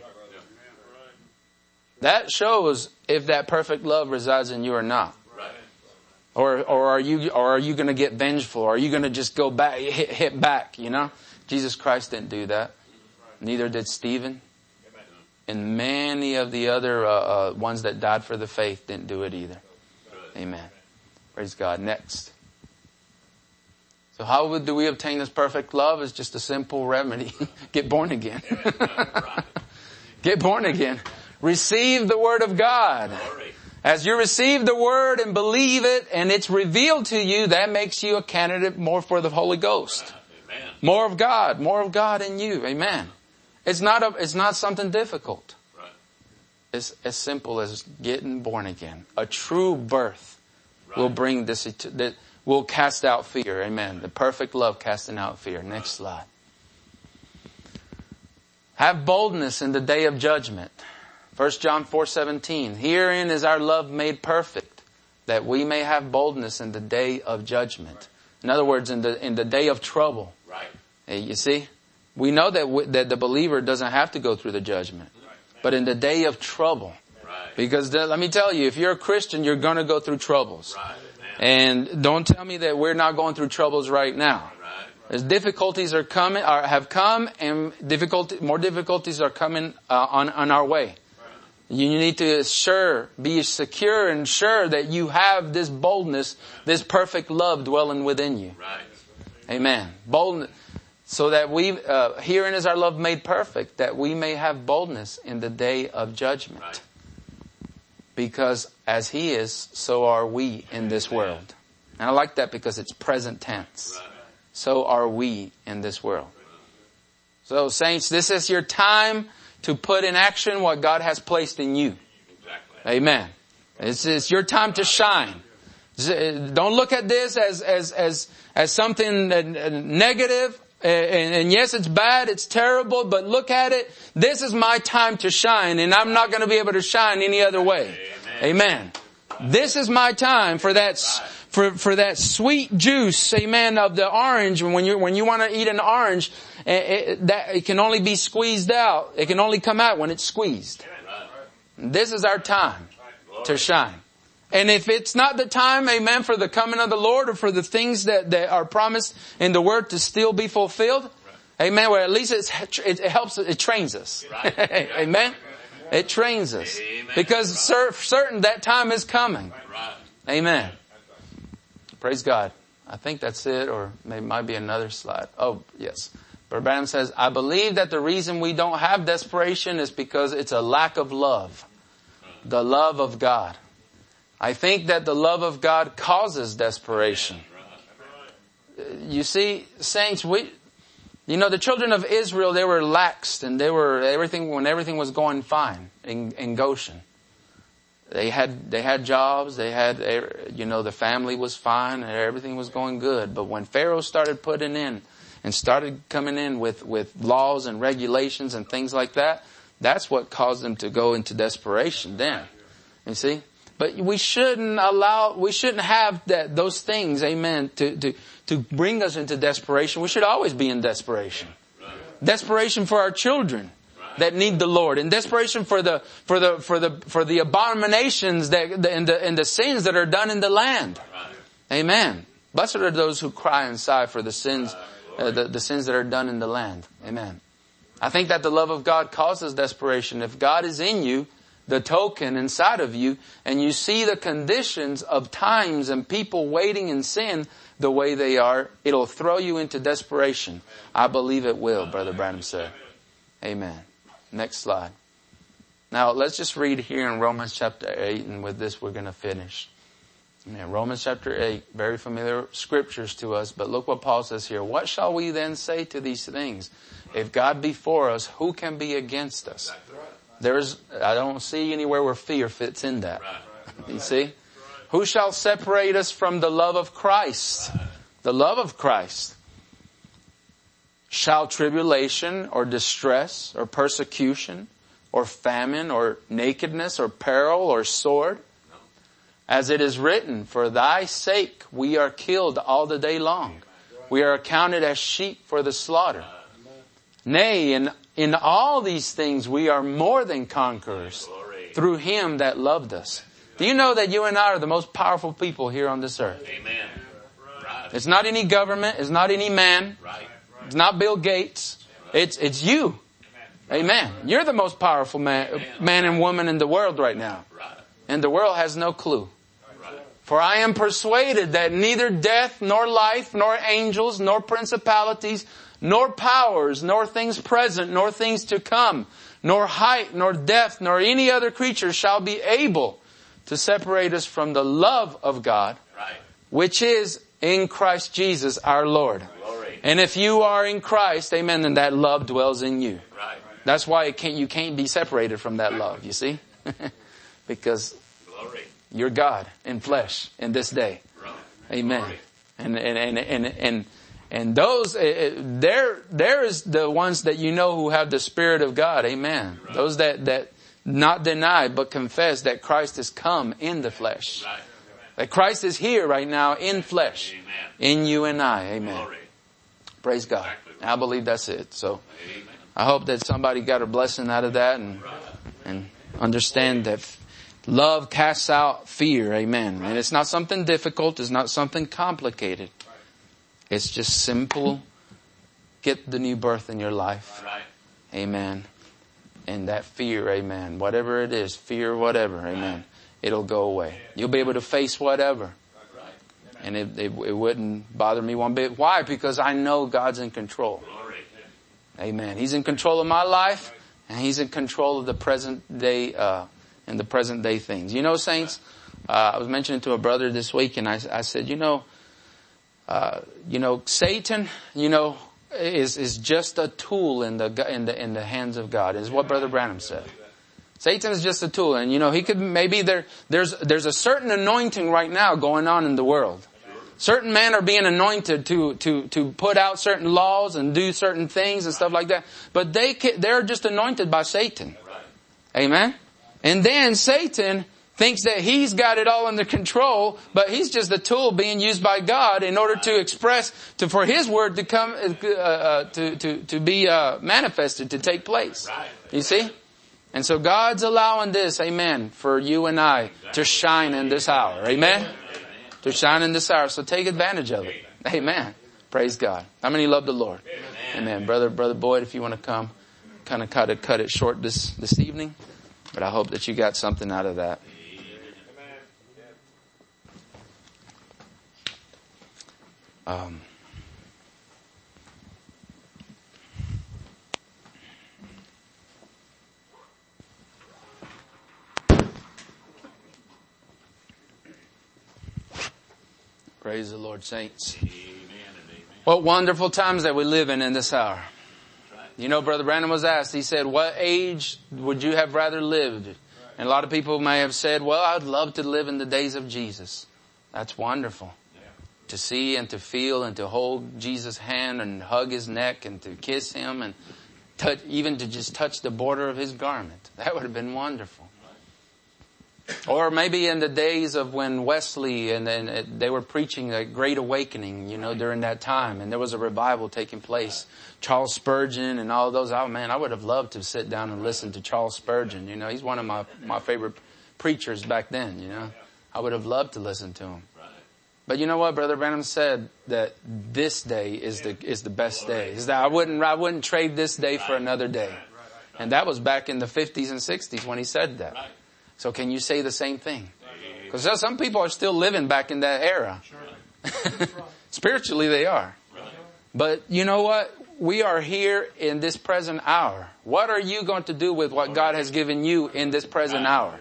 That shows if that perfect love resides in you or not. Or, or are you, or are you going to get vengeful? Or are you going to just go back, hit, hit back, you know? Jesus Christ didn't do that. Neither did Stephen. And many of the other, uh, uh, ones that died for the faith didn't do it either. Amen. Praise God. Next. So how would, do we obtain this perfect love? It's just a simple remedy. Get born again. Get born again. Receive the Word of God. As you receive the Word and believe it and it's revealed to you, that makes you a candidate more for the Holy Ghost. More of God. More of God in you. Amen. It's not a, it's not something difficult. It's as simple as getting born again. A true birth will bring this, that will cast out fear. Amen. The perfect love casting out fear. Next slide. Have boldness in the day of judgment. First John four seventeen. Herein is our love made perfect, that we may have boldness in the day of judgment. In other words, in the in the day of trouble. Right. Hey, you see, we know that w- that the believer doesn't have to go through the judgment, but in the day of trouble, right. Because the, let me tell you, if you're a Christian, you're going to go through troubles. Right. And don't tell me that we're not going through troubles right now. Right. As difficulties are coming, are, have come, and difficulty, more difficulties are coming uh, on on our way. You need to sure, be secure and sure that you have this boldness, this perfect love dwelling within you. Right. Amen. Boldness, so that we, uh, herein is our love made perfect, that we may have boldness in the day of judgment. Right. Because as He is, so are we in this world. And I like that because it's present tense. Right. So are we in this world. So saints, this is your time to put in action what God has placed in you. Exactly. Amen. It's, it's your time to shine. Don't look at this as, as, as, as something negative. And, and yes, it's bad. It's terrible. But look at it. This is my time to shine. And I'm not going to be able to shine any other way. Amen. Amen. This is my time for that, for, for that sweet juice. Amen. Of the orange. When you, when you want to eat an orange, It, it, that, it can only be squeezed out. It can only come out when it's squeezed. This is our time to shine. And if it's not the time, amen, for the coming of the Lord or for the things that, that are promised in the Word to still be fulfilled, amen, well, at least it's, it, it helps, it trains us. Amen. It trains us. Because certain that time is coming. Amen. Praise God. I think that's it, or maybe might be another slide. Oh, yes. Brother Branham says, I believe that the reason we don't have desperation is because it's a lack of love. The love of God. I think that the love of God causes desperation. You see, saints, we, you know, the children of Israel, they were laxed and they were everything, when everything was going fine in, in Goshen. They had, they had jobs, they had, you know, the family was fine and everything was going good. But when Pharaoh started putting in and started coming in with, with laws and regulations and things like that, that's what caused them to go into desperation then. You see? But we shouldn't allow, we shouldn't have that, those things, amen, to, to, to bring us into desperation. We should always be in desperation. Desperation for our children that need the Lord, and desperation for the, for the, for the, for the abominations that, and the, and the sins that are done in the land. Amen. Blessed are those who cry and sigh for the sins, uh, the, the sins that are done in the land. Amen. I think that the love of God causes desperation. If God is in you, the token inside of you, and you see the conditions of times and people waiting in sin the way they are, it'll throw you into desperation. I believe it will, Brother Branham said. Amen. Next slide. Now let's just read here in Romans chapter eight, and with this we're going to finish. Yeah, Romans chapter eight, very familiar scriptures to us, but look what Paul says here. What shall we then say to these things? If God be for us, who can be against us? There's, I don't see anywhere where fear fits in that. You see? Who shall separate us from the love of Christ? The love of Christ. Shall tribulation or distress or persecution or famine or nakedness or peril or sword? As it is written, for thy sake we are killed all the day long. We are accounted as sheep for the slaughter. Nay, in, in all these things we are more than conquerors through him that loved us. Do you know that you and I are the most powerful people here on this earth? Amen. Right. It's not any government. It's not any man. Right. It's not Bill Gates. It's, it's you. Amen. You're the most powerful man, man and woman in the world right now. Right. And the world has no clue. For I am persuaded that neither death, nor life, nor angels, nor principalities, nor powers, nor things present, nor things to come, nor height, nor depth, nor any other creature shall be able to separate us from the love of God, Right. which is in Christ Jesus our Lord. Glory. And if you are in Christ, amen, then that love dwells in you. Right. That's why it can't, you can't be separated from that love, you see? Because Glory. you're God in flesh in this day. Right. Amen. Glory. And, and, and, and, and, and those, uh, there, there is the ones that you know who have the Spirit of God. Amen. Right. Those that, that not deny, but confess that Christ has come in the flesh. Right. That Christ is here right now in flesh. Amen. In you and I. Amen. Glory. Praise God. I believe that's it. So Amen. I hope that somebody got a blessing out of that and, and understand that love casts out fear. Amen. And it's not something difficult. It's not something complicated. It's just simple. Get the new birth in your life. Right. Amen. And that fear, amen. Whatever it is, fear, whatever, amen. It'll go away. You'll be able to face whatever. And it, it, it wouldn't bother me one bit. Why? Because I know God's in control. Glory. Amen. He's in control of my life, and He's in control of the present day, uh, and the present day things. You know, saints, uh, I was mentioning to a brother this week, and I, I said, you know, uh, you know, Satan, you know, is, is just a tool in the, in the, in the hands of God, is what Brother Branham said. Satan is just a tool, and you know, he could, maybe there, there's, there's a certain anointing right now going on in the world. Certain men are being anointed to, to, to put out certain laws and do certain things and stuff like that. But they, they're just anointed by Satan. Amen? And then Satan thinks that he's got it all under control, but he's just a tool being used by God in order to express, to, for His word to come, uh, uh, to, to, to be, uh, manifested, to take place. You see? And so God's allowing this, amen, for you and I to shine in this hour. Amen? To shine in this hour. So take advantage of it. Amen. Praise God. How many love the Lord? Amen. Amen. Brother, Brother Boyd, if you want to come, kind of cut it, cut it short this, this evening. But I hope that you got something out of that. Um, Praise the Lord, saints. Amen and amen. What wonderful times that we live in in this hour. You know, Brother Brandon was asked, he said, what age would you have rather lived? And a lot of people may have said, well, I'd love to live in the days of Jesus. That's wonderful. To see and to feel and to hold Jesus' hand and hug His neck and to kiss Him and touch, even to just touch the border of His garment. That would have been wonderful. Or maybe in the days of when Wesley and then they were preaching a great awakening, you know, during that time, and there was a revival taking place. Charles Spurgeon and all those. Oh man, I would have loved to sit down and listen to Charles Spurgeon. You know, he's one of my, my favorite preachers back then, you know. I would have loved to listen to him. But you know what? Brother Branham said that this day is the, is the best day. Is that I wouldn't, I wouldn't trade this day for another day. And that was back in the fifties and sixties when he said that. So can you say the same thing? Because some people are still living back in that era. Spiritually they are. But you know what? We are here in this present hour. What are you going to do with what God has given you in this present hour?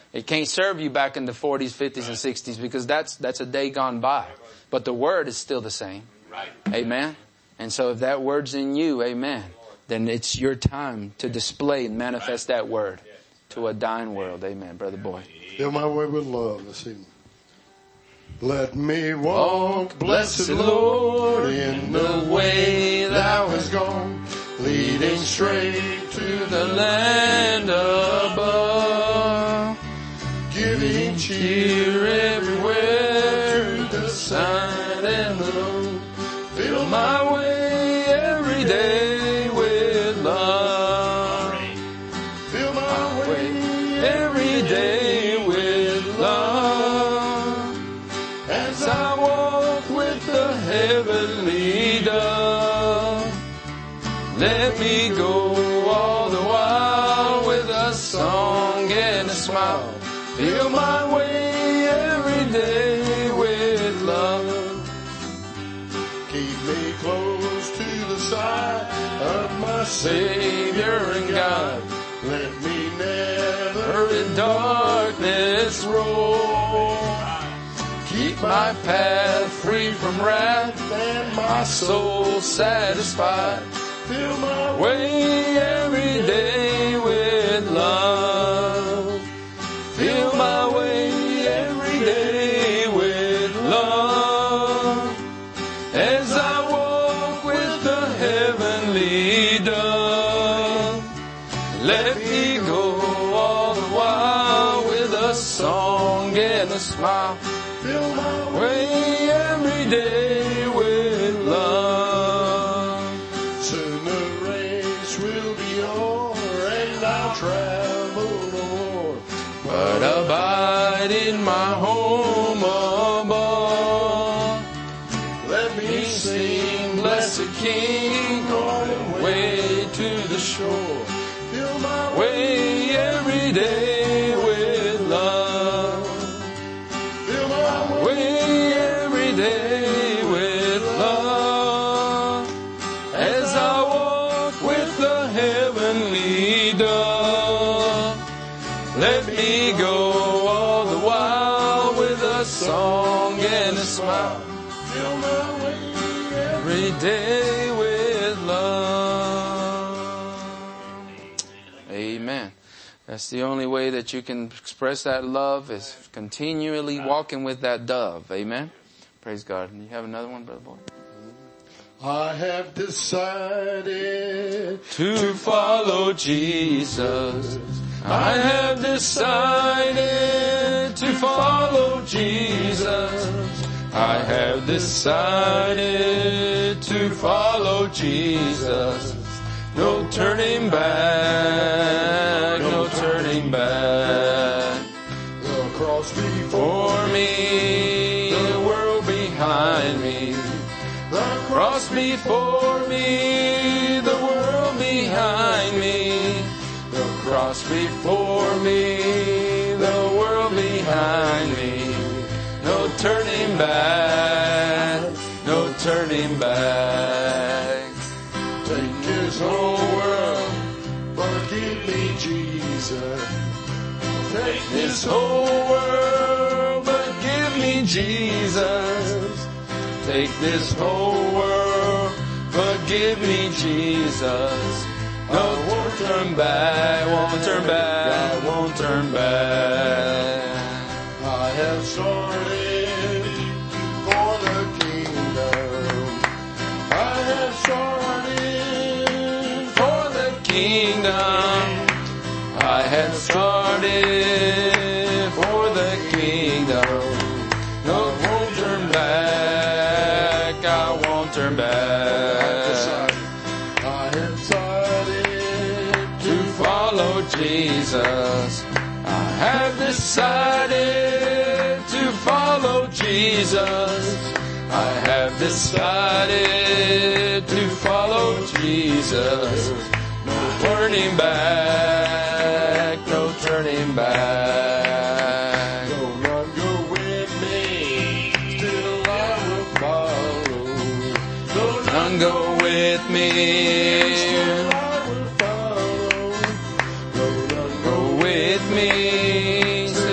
It can't serve you back in the forties, fifties, and sixties because that's that's a day gone by. But the Word is still the same. Right. Amen. And so if that Word's in you, amen, then it's your time to display and manifest that Word to a dying world. Amen, Brother Boy. Fill my way with love this evening. Let me walk, blessed Lord, in the way thou hast gone, leading straight to the land above, giving cheer everywhere to the sight and the low. Fill my way every day with love. Fill my way every day with love. As I walk with the heavenly dove, let me go all the while with a song and a smile. Fill my way every day with love. Keep me close to the side of my Savior and God. Let me never in darkness roll. Keep my path free from wrath and my soul satisfied. Fill my way every day with love. Fill my way every day with love. As I walk with the heavenly dove, let me go all the while with a song and a smile. Fill my way every day with love. Soon the race will be o'er and I'll travel no more, but abide in my home above. Let me sing, blessed King, on the way to the shore. Fill my way every day with love. Fill my way every day with love. As I walk with the heavenly dove, let me go all the while with a song and a smile. Fill my way every day with love. Amen. That's the only way that you can express that love is continually walking with that dove. Amen. Praise God. And you have another one, Brother Boy? I have decided to follow Jesus. I have decided to follow Jesus. I have decided to follow Jesus. No turning back, no turning back. The cross before me, the world behind me. The cross before me, the world behind me. The cross before me, the world behind me. No turning back, no turning back. Take this whole world, but give me Jesus. Take this whole world, but give me Jesus. Take this whole world, but give me Jesus. No, I won't turn back, won't turn back, I won't turn back. I have started for the kingdom. I have started for the kingdom. I have started for the kingdom. No, I won't turn back, I won't turn back. I have decided to follow Jesus. I have decided to follow Jesus. I have decided to follow Jesus. No turning back, no turning back. No one go with me, still I will follow. No none go with me, still I will follow. No none go with me,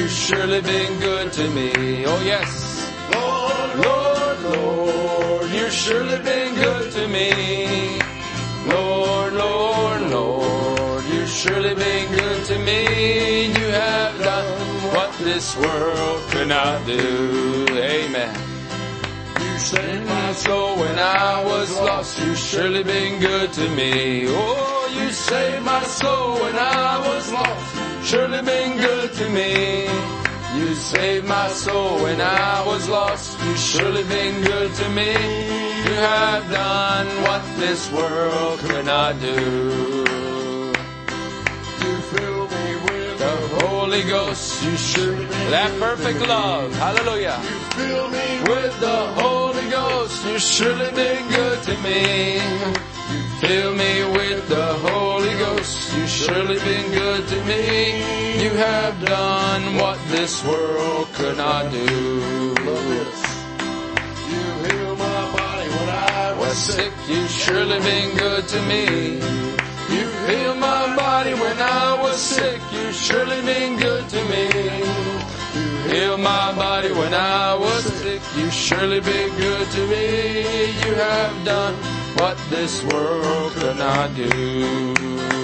you've surely been good to me. Oh yes. Lord, Lord, Lord, you've surely been good to me. Lord, Lord, Lord, you've surely been good to me. You have done what this world could not do. Amen. you saved My soul when I was lost, you've surely been good to me. Oh, you saved my soul when I was lost, surely been good to me. You saved my soul when I was lost, you've surely been good to me. You have done what this world could not do. You fill me with The Holy Ghost, you surely, that perfect love, hallelujah. You fill me With the Holy Ghost, you've surely been good to me. You fill me with the Holy Ghost, you've surely been good to me. You have done what this world could not do. Love this. You heal my body when I was Was sick. sick, you've surely been good to me. You healed my body when I was sick, you've surely been good to me. Heal my body when I was sick, you've surely been good to me. You have done what this world could not do.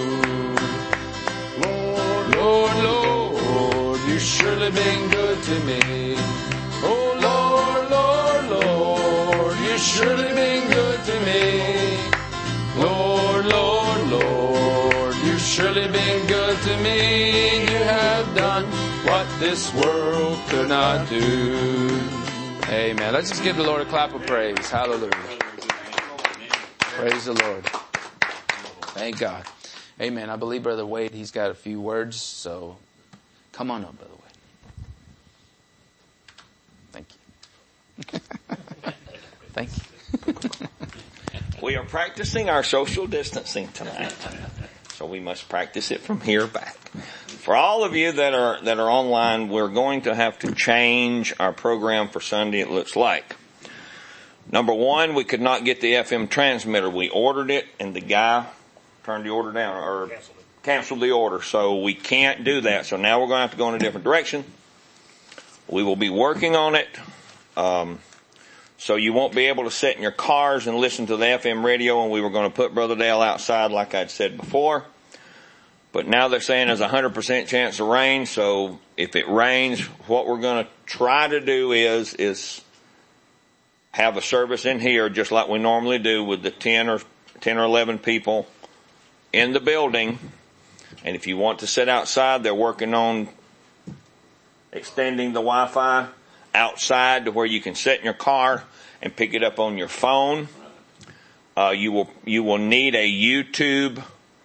Lord, Lord, Lord, you've surely been good to me. Oh Lord, Lord, Lord, you've surely been good to me. Lord, Lord, Lord, you've surely been good to me. You have done what this world could not do. Amen. Let's just give the Lord a clap of praise. Hallelujah. Praise the Lord. Thank God. Amen. I believe Brother Wade, he's got a few words, so come on up, Brother Wade. Thank you. Thank you. We are practicing our social distancing tonight, so we must practice it from here back. For all of you that are that are online, we're going to have to change our program for Sunday, it looks like. Number one, we could not get the F M transmitter. We ordered it, and the guy turned the order down, or canceled the order, so we can't do that. So now we're going to have to go in a different direction. We will be working on it. Um, So you won't be able to sit in your cars and listen to the F M radio, and we were going to put Brother Dale outside like I'd said before. But now they're saying there's a one hundred percent chance of rain, so if it rains, what we're going to try to do is, is have a service in here just like we normally do with the ten or eleven people in the building. And if you want to sit outside, they're working on extending the Wi-Fi outside to where you can sit in your car and pick it up on your phone. Uh, you will, you will need a YouTube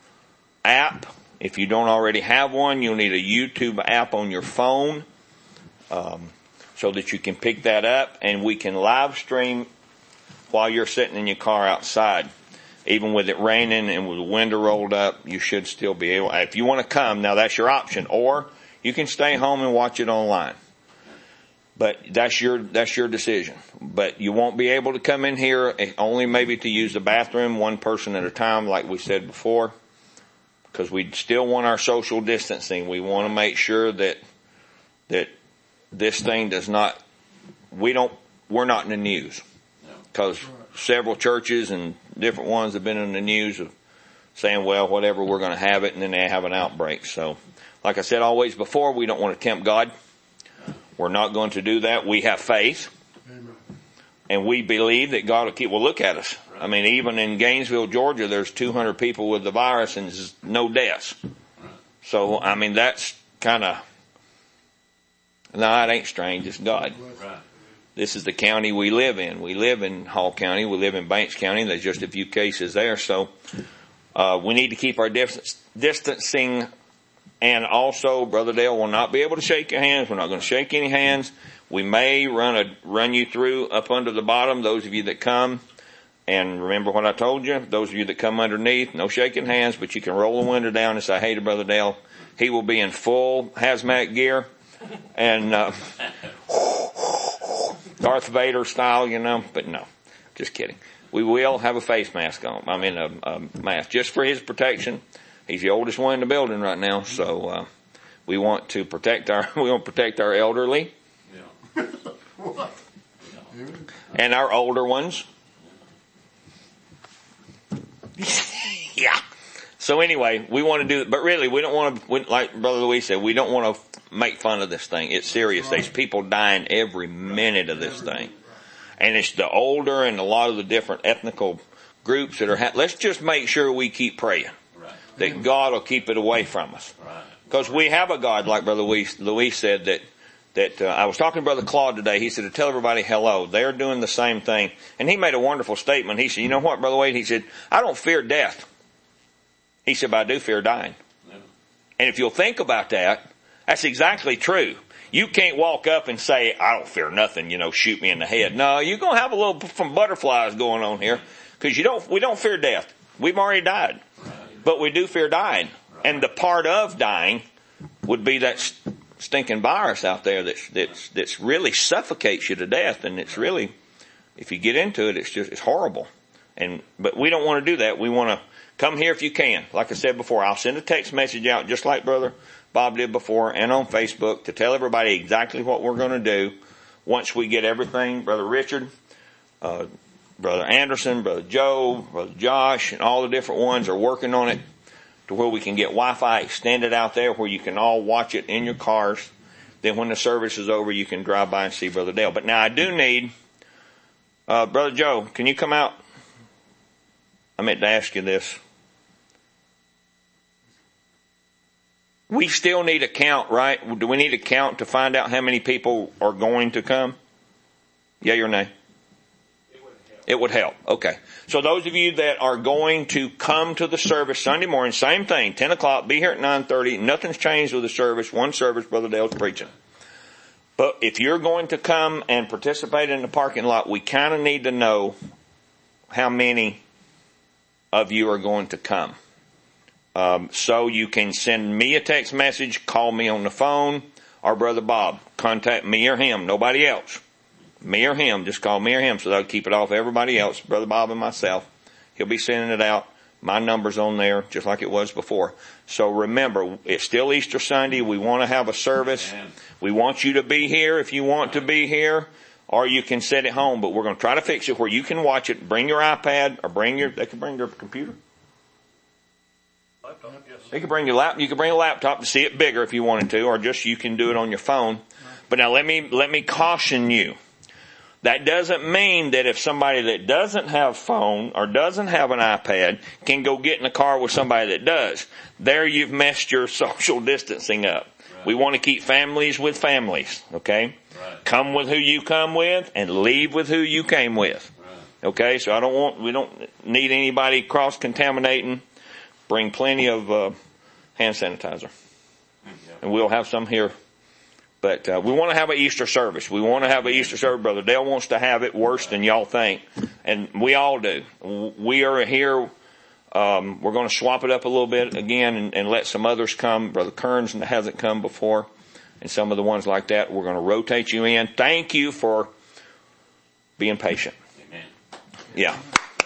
app. If you don't already have one, you'll need a YouTube app on your phone, um, so that you can pick that up, and we can live stream while you're sitting in your car outside. Even with it raining and with the window rolled up, you should still be able, if you want to come, now that's your option, or you can stay home and watch it online. But that's your, that's your decision. But you won't be able to come in here, only maybe to use the bathroom, one person at a time, like we said before, because we still want our social distancing. We want to make sure that, that this thing does not, we don't, we're not in the news. Because several churches and different ones have been in the news of saying, well, whatever, we're going to have it, and then they have an outbreak. So, like I said always before, we don't want to tempt God. We're not going to do that. We have faith. Amen. And we believe that God will keep, well, look at us. I mean, even in Gainesville, Georgia, there's two hundred people with the virus and there's no deaths. So, I mean, that's kind of, no, it ain't strange. It's God. This is the county we live in. We live in Hall County. We live in Banks County. There's just a few cases there. So, uh, we need to keep our distance, distancing. And also, Brother Dale will not be able to shake your hands. We're not going to shake any hands. We may run a, run you through up under the bottom, those of you that come. And remember what I told you, those of you that come underneath, no shaking hands, but you can roll the window down and say, hey to Brother Dale. He will be in full hazmat gear and, uh, Darth Vader style, you know, but no, just kidding. We will have a face mask on. I mean, a, a mask just for his protection. He's the oldest one in the building right now, so, uh, We want to protect our, we want to protect our elderly. Yeah. And our older ones. Yeah. So anyway, we want to do, but really we don't want to, we, like Brother Louis said, we don't want to make fun of this thing. It's serious. There's people dying every minute of this thing. And it's the older and a lot of the different ethnical groups that are, ha- let's just make sure we keep praying. Right. That God will keep it away from us. Right. Because we have a God, like Brother Louis, Louis said, that, that uh, I was talking to Brother Claude today. He said to tell everybody hello. They're doing the same thing. And he made a wonderful statement. He said, you know what, Brother Wade? He said, I don't fear death. He said, but I do fear dying. Yeah. And if you'll think about that, that's exactly true. You can't walk up and say, I don't fear nothing, you know, shoot me in the head. No, you're going to have a little some butterflies going on here because you don't, we don't fear death. We've already died. Right. But we do fear dying. Right. And the part of dying would be that st- stinking virus out there that's, that's, that's really suffocates you to death. And it's really, if you get into it, it's just, it's horrible. And, but we don't want to do that. We want to come here if you can. Like I said before, I'll send a text message out just like Brother Bob did before and on Facebook to tell everybody exactly what we're going to do once we get everything. Brother Richard, uh, Brother Anderson, Brother Joe, Brother Josh, and all the different ones are working on it to where we can get Wi-Fi extended out there where you can all watch it in your cars. Then when the service is over, you can drive by and see Brother Dale. But now I do need, uh, Brother Joe, can you come out? I meant to ask you this. We still need a count, right? Do we need a count to find out how many people are going to come? Yea or nay? It would help. It would help. Okay. So those of you that are going to come to the service Sunday morning, same thing, ten o'clock, be here at nine thirty. Nothing's changed with the service. One service, Brother Dale's preaching. But if you're going to come and participate in the parking lot, we kind of need to know how many of you are going to come. Um, so you can send me a text message, call me on the phone, or Brother Bob. Contact me or him, nobody else. Me or him, just call me or him so they'll keep it off everybody else, Brother Bob and myself. He'll be sending it out. My number's on there, just like it was before. So remember, it's still Easter Sunday. We want to have a service. Amen. We want you to be here if you want to be here, or you can sit at home. But we're going to try to fix it where you can watch it. Bring your iPad, or bring your, they can bring their computer. Laptop, yes. You can bring your lap. You can bring a laptop to see it bigger if you wanted to, or just you can do it on your phone. But now let me let me caution you. That doesn't mean that if somebody that doesn't have a phone or doesn't have an iPad can go get in the car with somebody that does. There you've messed your social distancing up. Right. We want to keep families with families. Okay, Right. come with who you come with and leave with who you came with. Right. Okay, so I don't want we don't need anybody cross contaminating. Bring plenty of uh, hand sanitizer. And we'll have some here. But uh, we want to have an Easter service. We want to have an Easter service. Brother Dale wants to have it worse than y'all think. And we all do. We are here. Um, we're going to swap it up a little bit again and, and let some others come. Brother Kearns hasn't come before. And some of the ones like that, we're going to rotate you in. Thank you for being patient. Amen. Yeah.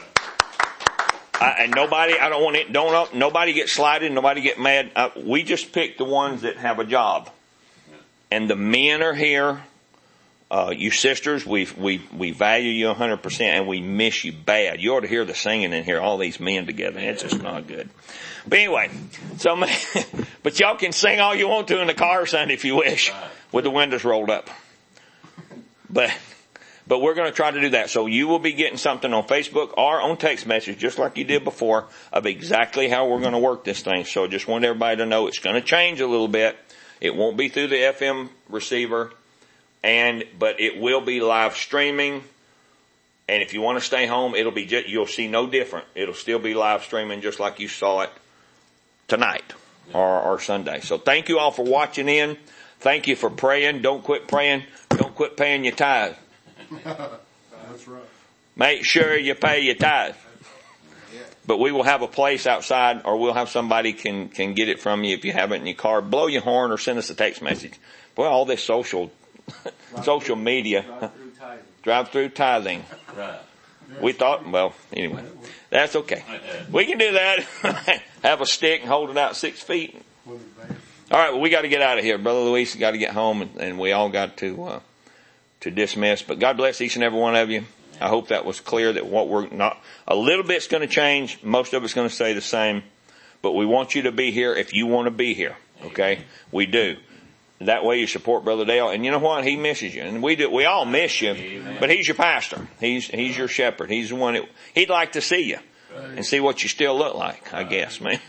I, and nobody, I don't want it, don't, nobody get slighted, nobody get mad. Uh, we just pick the ones that have a job. And the men are here. Uh, you sisters, we, we, we value you a hundred percent and we miss you bad. You ought to hear the singing in here, all these men together. It's just not good. But anyway, so, but y'all can sing all you want to in the car Sunday if you wish, with the windows rolled up. But, But we're going to try to do that. So you will be getting something on Facebook or on text message, just like you did before, of exactly how we're going to work this thing. So just want everybody to know it's going to change a little bit. It won't be through the F M receiver, and but it will be live streaming. And if you want to stay home, it'll be just, you'll see no different. It'll still be live streaming just like you saw it tonight or, or Sunday. So thank you all for watching in. Thank you for praying. Don't quit praying. Don't quit paying your tithe. That's right. Make sure you pay your tithe. But we will have a place outside, or we'll have somebody can, can get it from you if you have it in your car. Blow your horn or send us a text message. Boy, all this social, social media. Drive-through tithing. Drive-through tithing. Right. We thought, well, anyway, that's okay. We can do that. Have a stick and hold it out six feet. All right, well, we got to get out of here. Brother Luis got to get home, and, and we all got to uh, to dismiss. But God bless each and every one of you. I hope that was clear that what we're not, a little bit's going to change. Most of it's going to stay the same. But we want you to be here if you want to be here. Okay? We do. That way you support Brother Dale. And you know what? He misses you. And we do, we all miss you. Amen. But he's your pastor. He's, he's your shepherd. He's the one that, he'd like to see you and see what you still look like, I guess, man.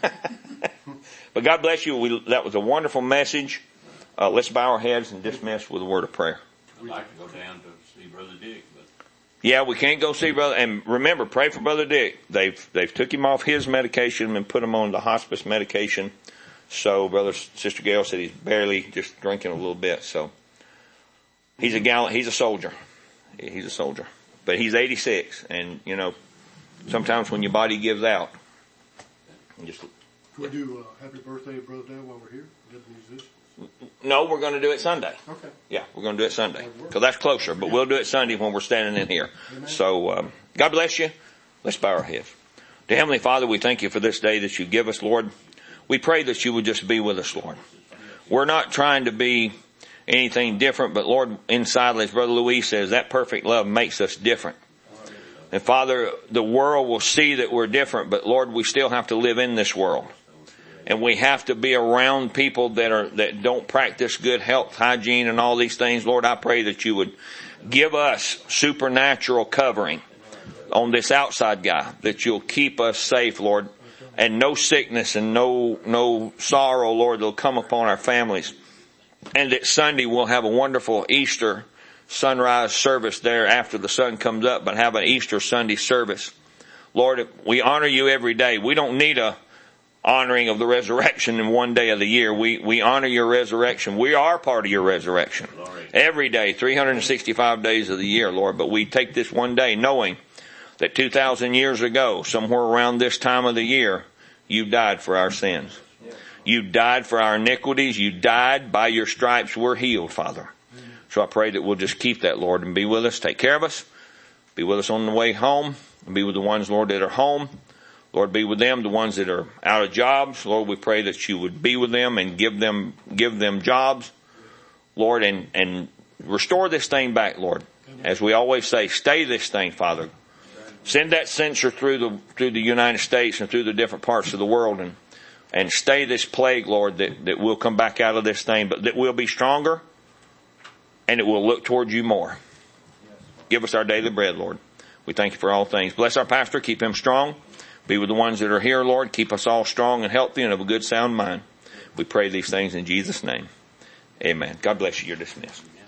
But God bless you. We, that was a wonderful message. Uh, let's bow our heads and dismiss with a word of prayer. I'd like to go down to see Brother Dick, but Yeah, we can't go see Brother, and remember, pray for Brother Dick. They've, they've took him off his medication and put him on the hospice medication. So Brother, Sister Gail said he's barely just drinking a little bit. So he's a gallant, he's a soldier. He's a soldier. But he's eighty-six, and you know, sometimes when your body gives out, you just, Can we do uh, happy birthday to Brother Dale while we're here? Get the musicians. no, we're going to do it Sunday. Okay. Yeah, we're going to do it Sunday because that's closer. But we'll do it Sunday when we're standing in here. So um, God bless you. Let's bow our heads. Dear Heavenly Father, we thank you for this day that you give us, Lord. We pray that you would just be with us, Lord. We're not trying to be anything different, but Lord, inside, as Brother Luis says, that perfect love makes us different. And Father, the world will see that we're different, but Lord, we still have to live in this world. And we have to be around people that are, that don't practice good health, hygiene, and all these things. Lord, I pray that you would give us supernatural covering on this outside guy, that you'll keep us safe, Lord, and no sickness and no, no sorrow, Lord, that'll come upon our families. And that Sunday we'll have a wonderful Easter sunrise service there after the sun comes up, but have an Easter Sunday service. Lord, we honor you every day. We don't need a honoring of the resurrection in one day of the year. We, we honor your resurrection. We are part of your resurrection. Every day, three hundred sixty-five days of the year, Lord. But we take this one day knowing that two thousand years ago, somewhere around this time of the year, you died for our sins. You died for our iniquities. You died. By your stripes we're healed, Father. So I pray that we'll just keep that, Lord, and be with us. Take care of us. Be with us on the way home. And be with the ones, Lord, that are home. Lord, be with them, the ones that are out of jobs. Lord, we pray that you would be with them and give them, give them jobs. Lord, and, and restore this thing back, Lord. As we always say, stay this thing, Father. Send that censor through the, through the United States and through the different parts of the world, and, and stay this plague, Lord, that, that we'll come back out of this thing, but that we'll be stronger and it will look toward you more. Give us our daily bread, Lord. We thank you for all things. Bless our pastor. Keep him strong. Be with the ones that are here, Lord. Keep us all strong and healthy and of a good sound mind. We pray these things in Jesus' name. Amen. God bless you. You're dismissed.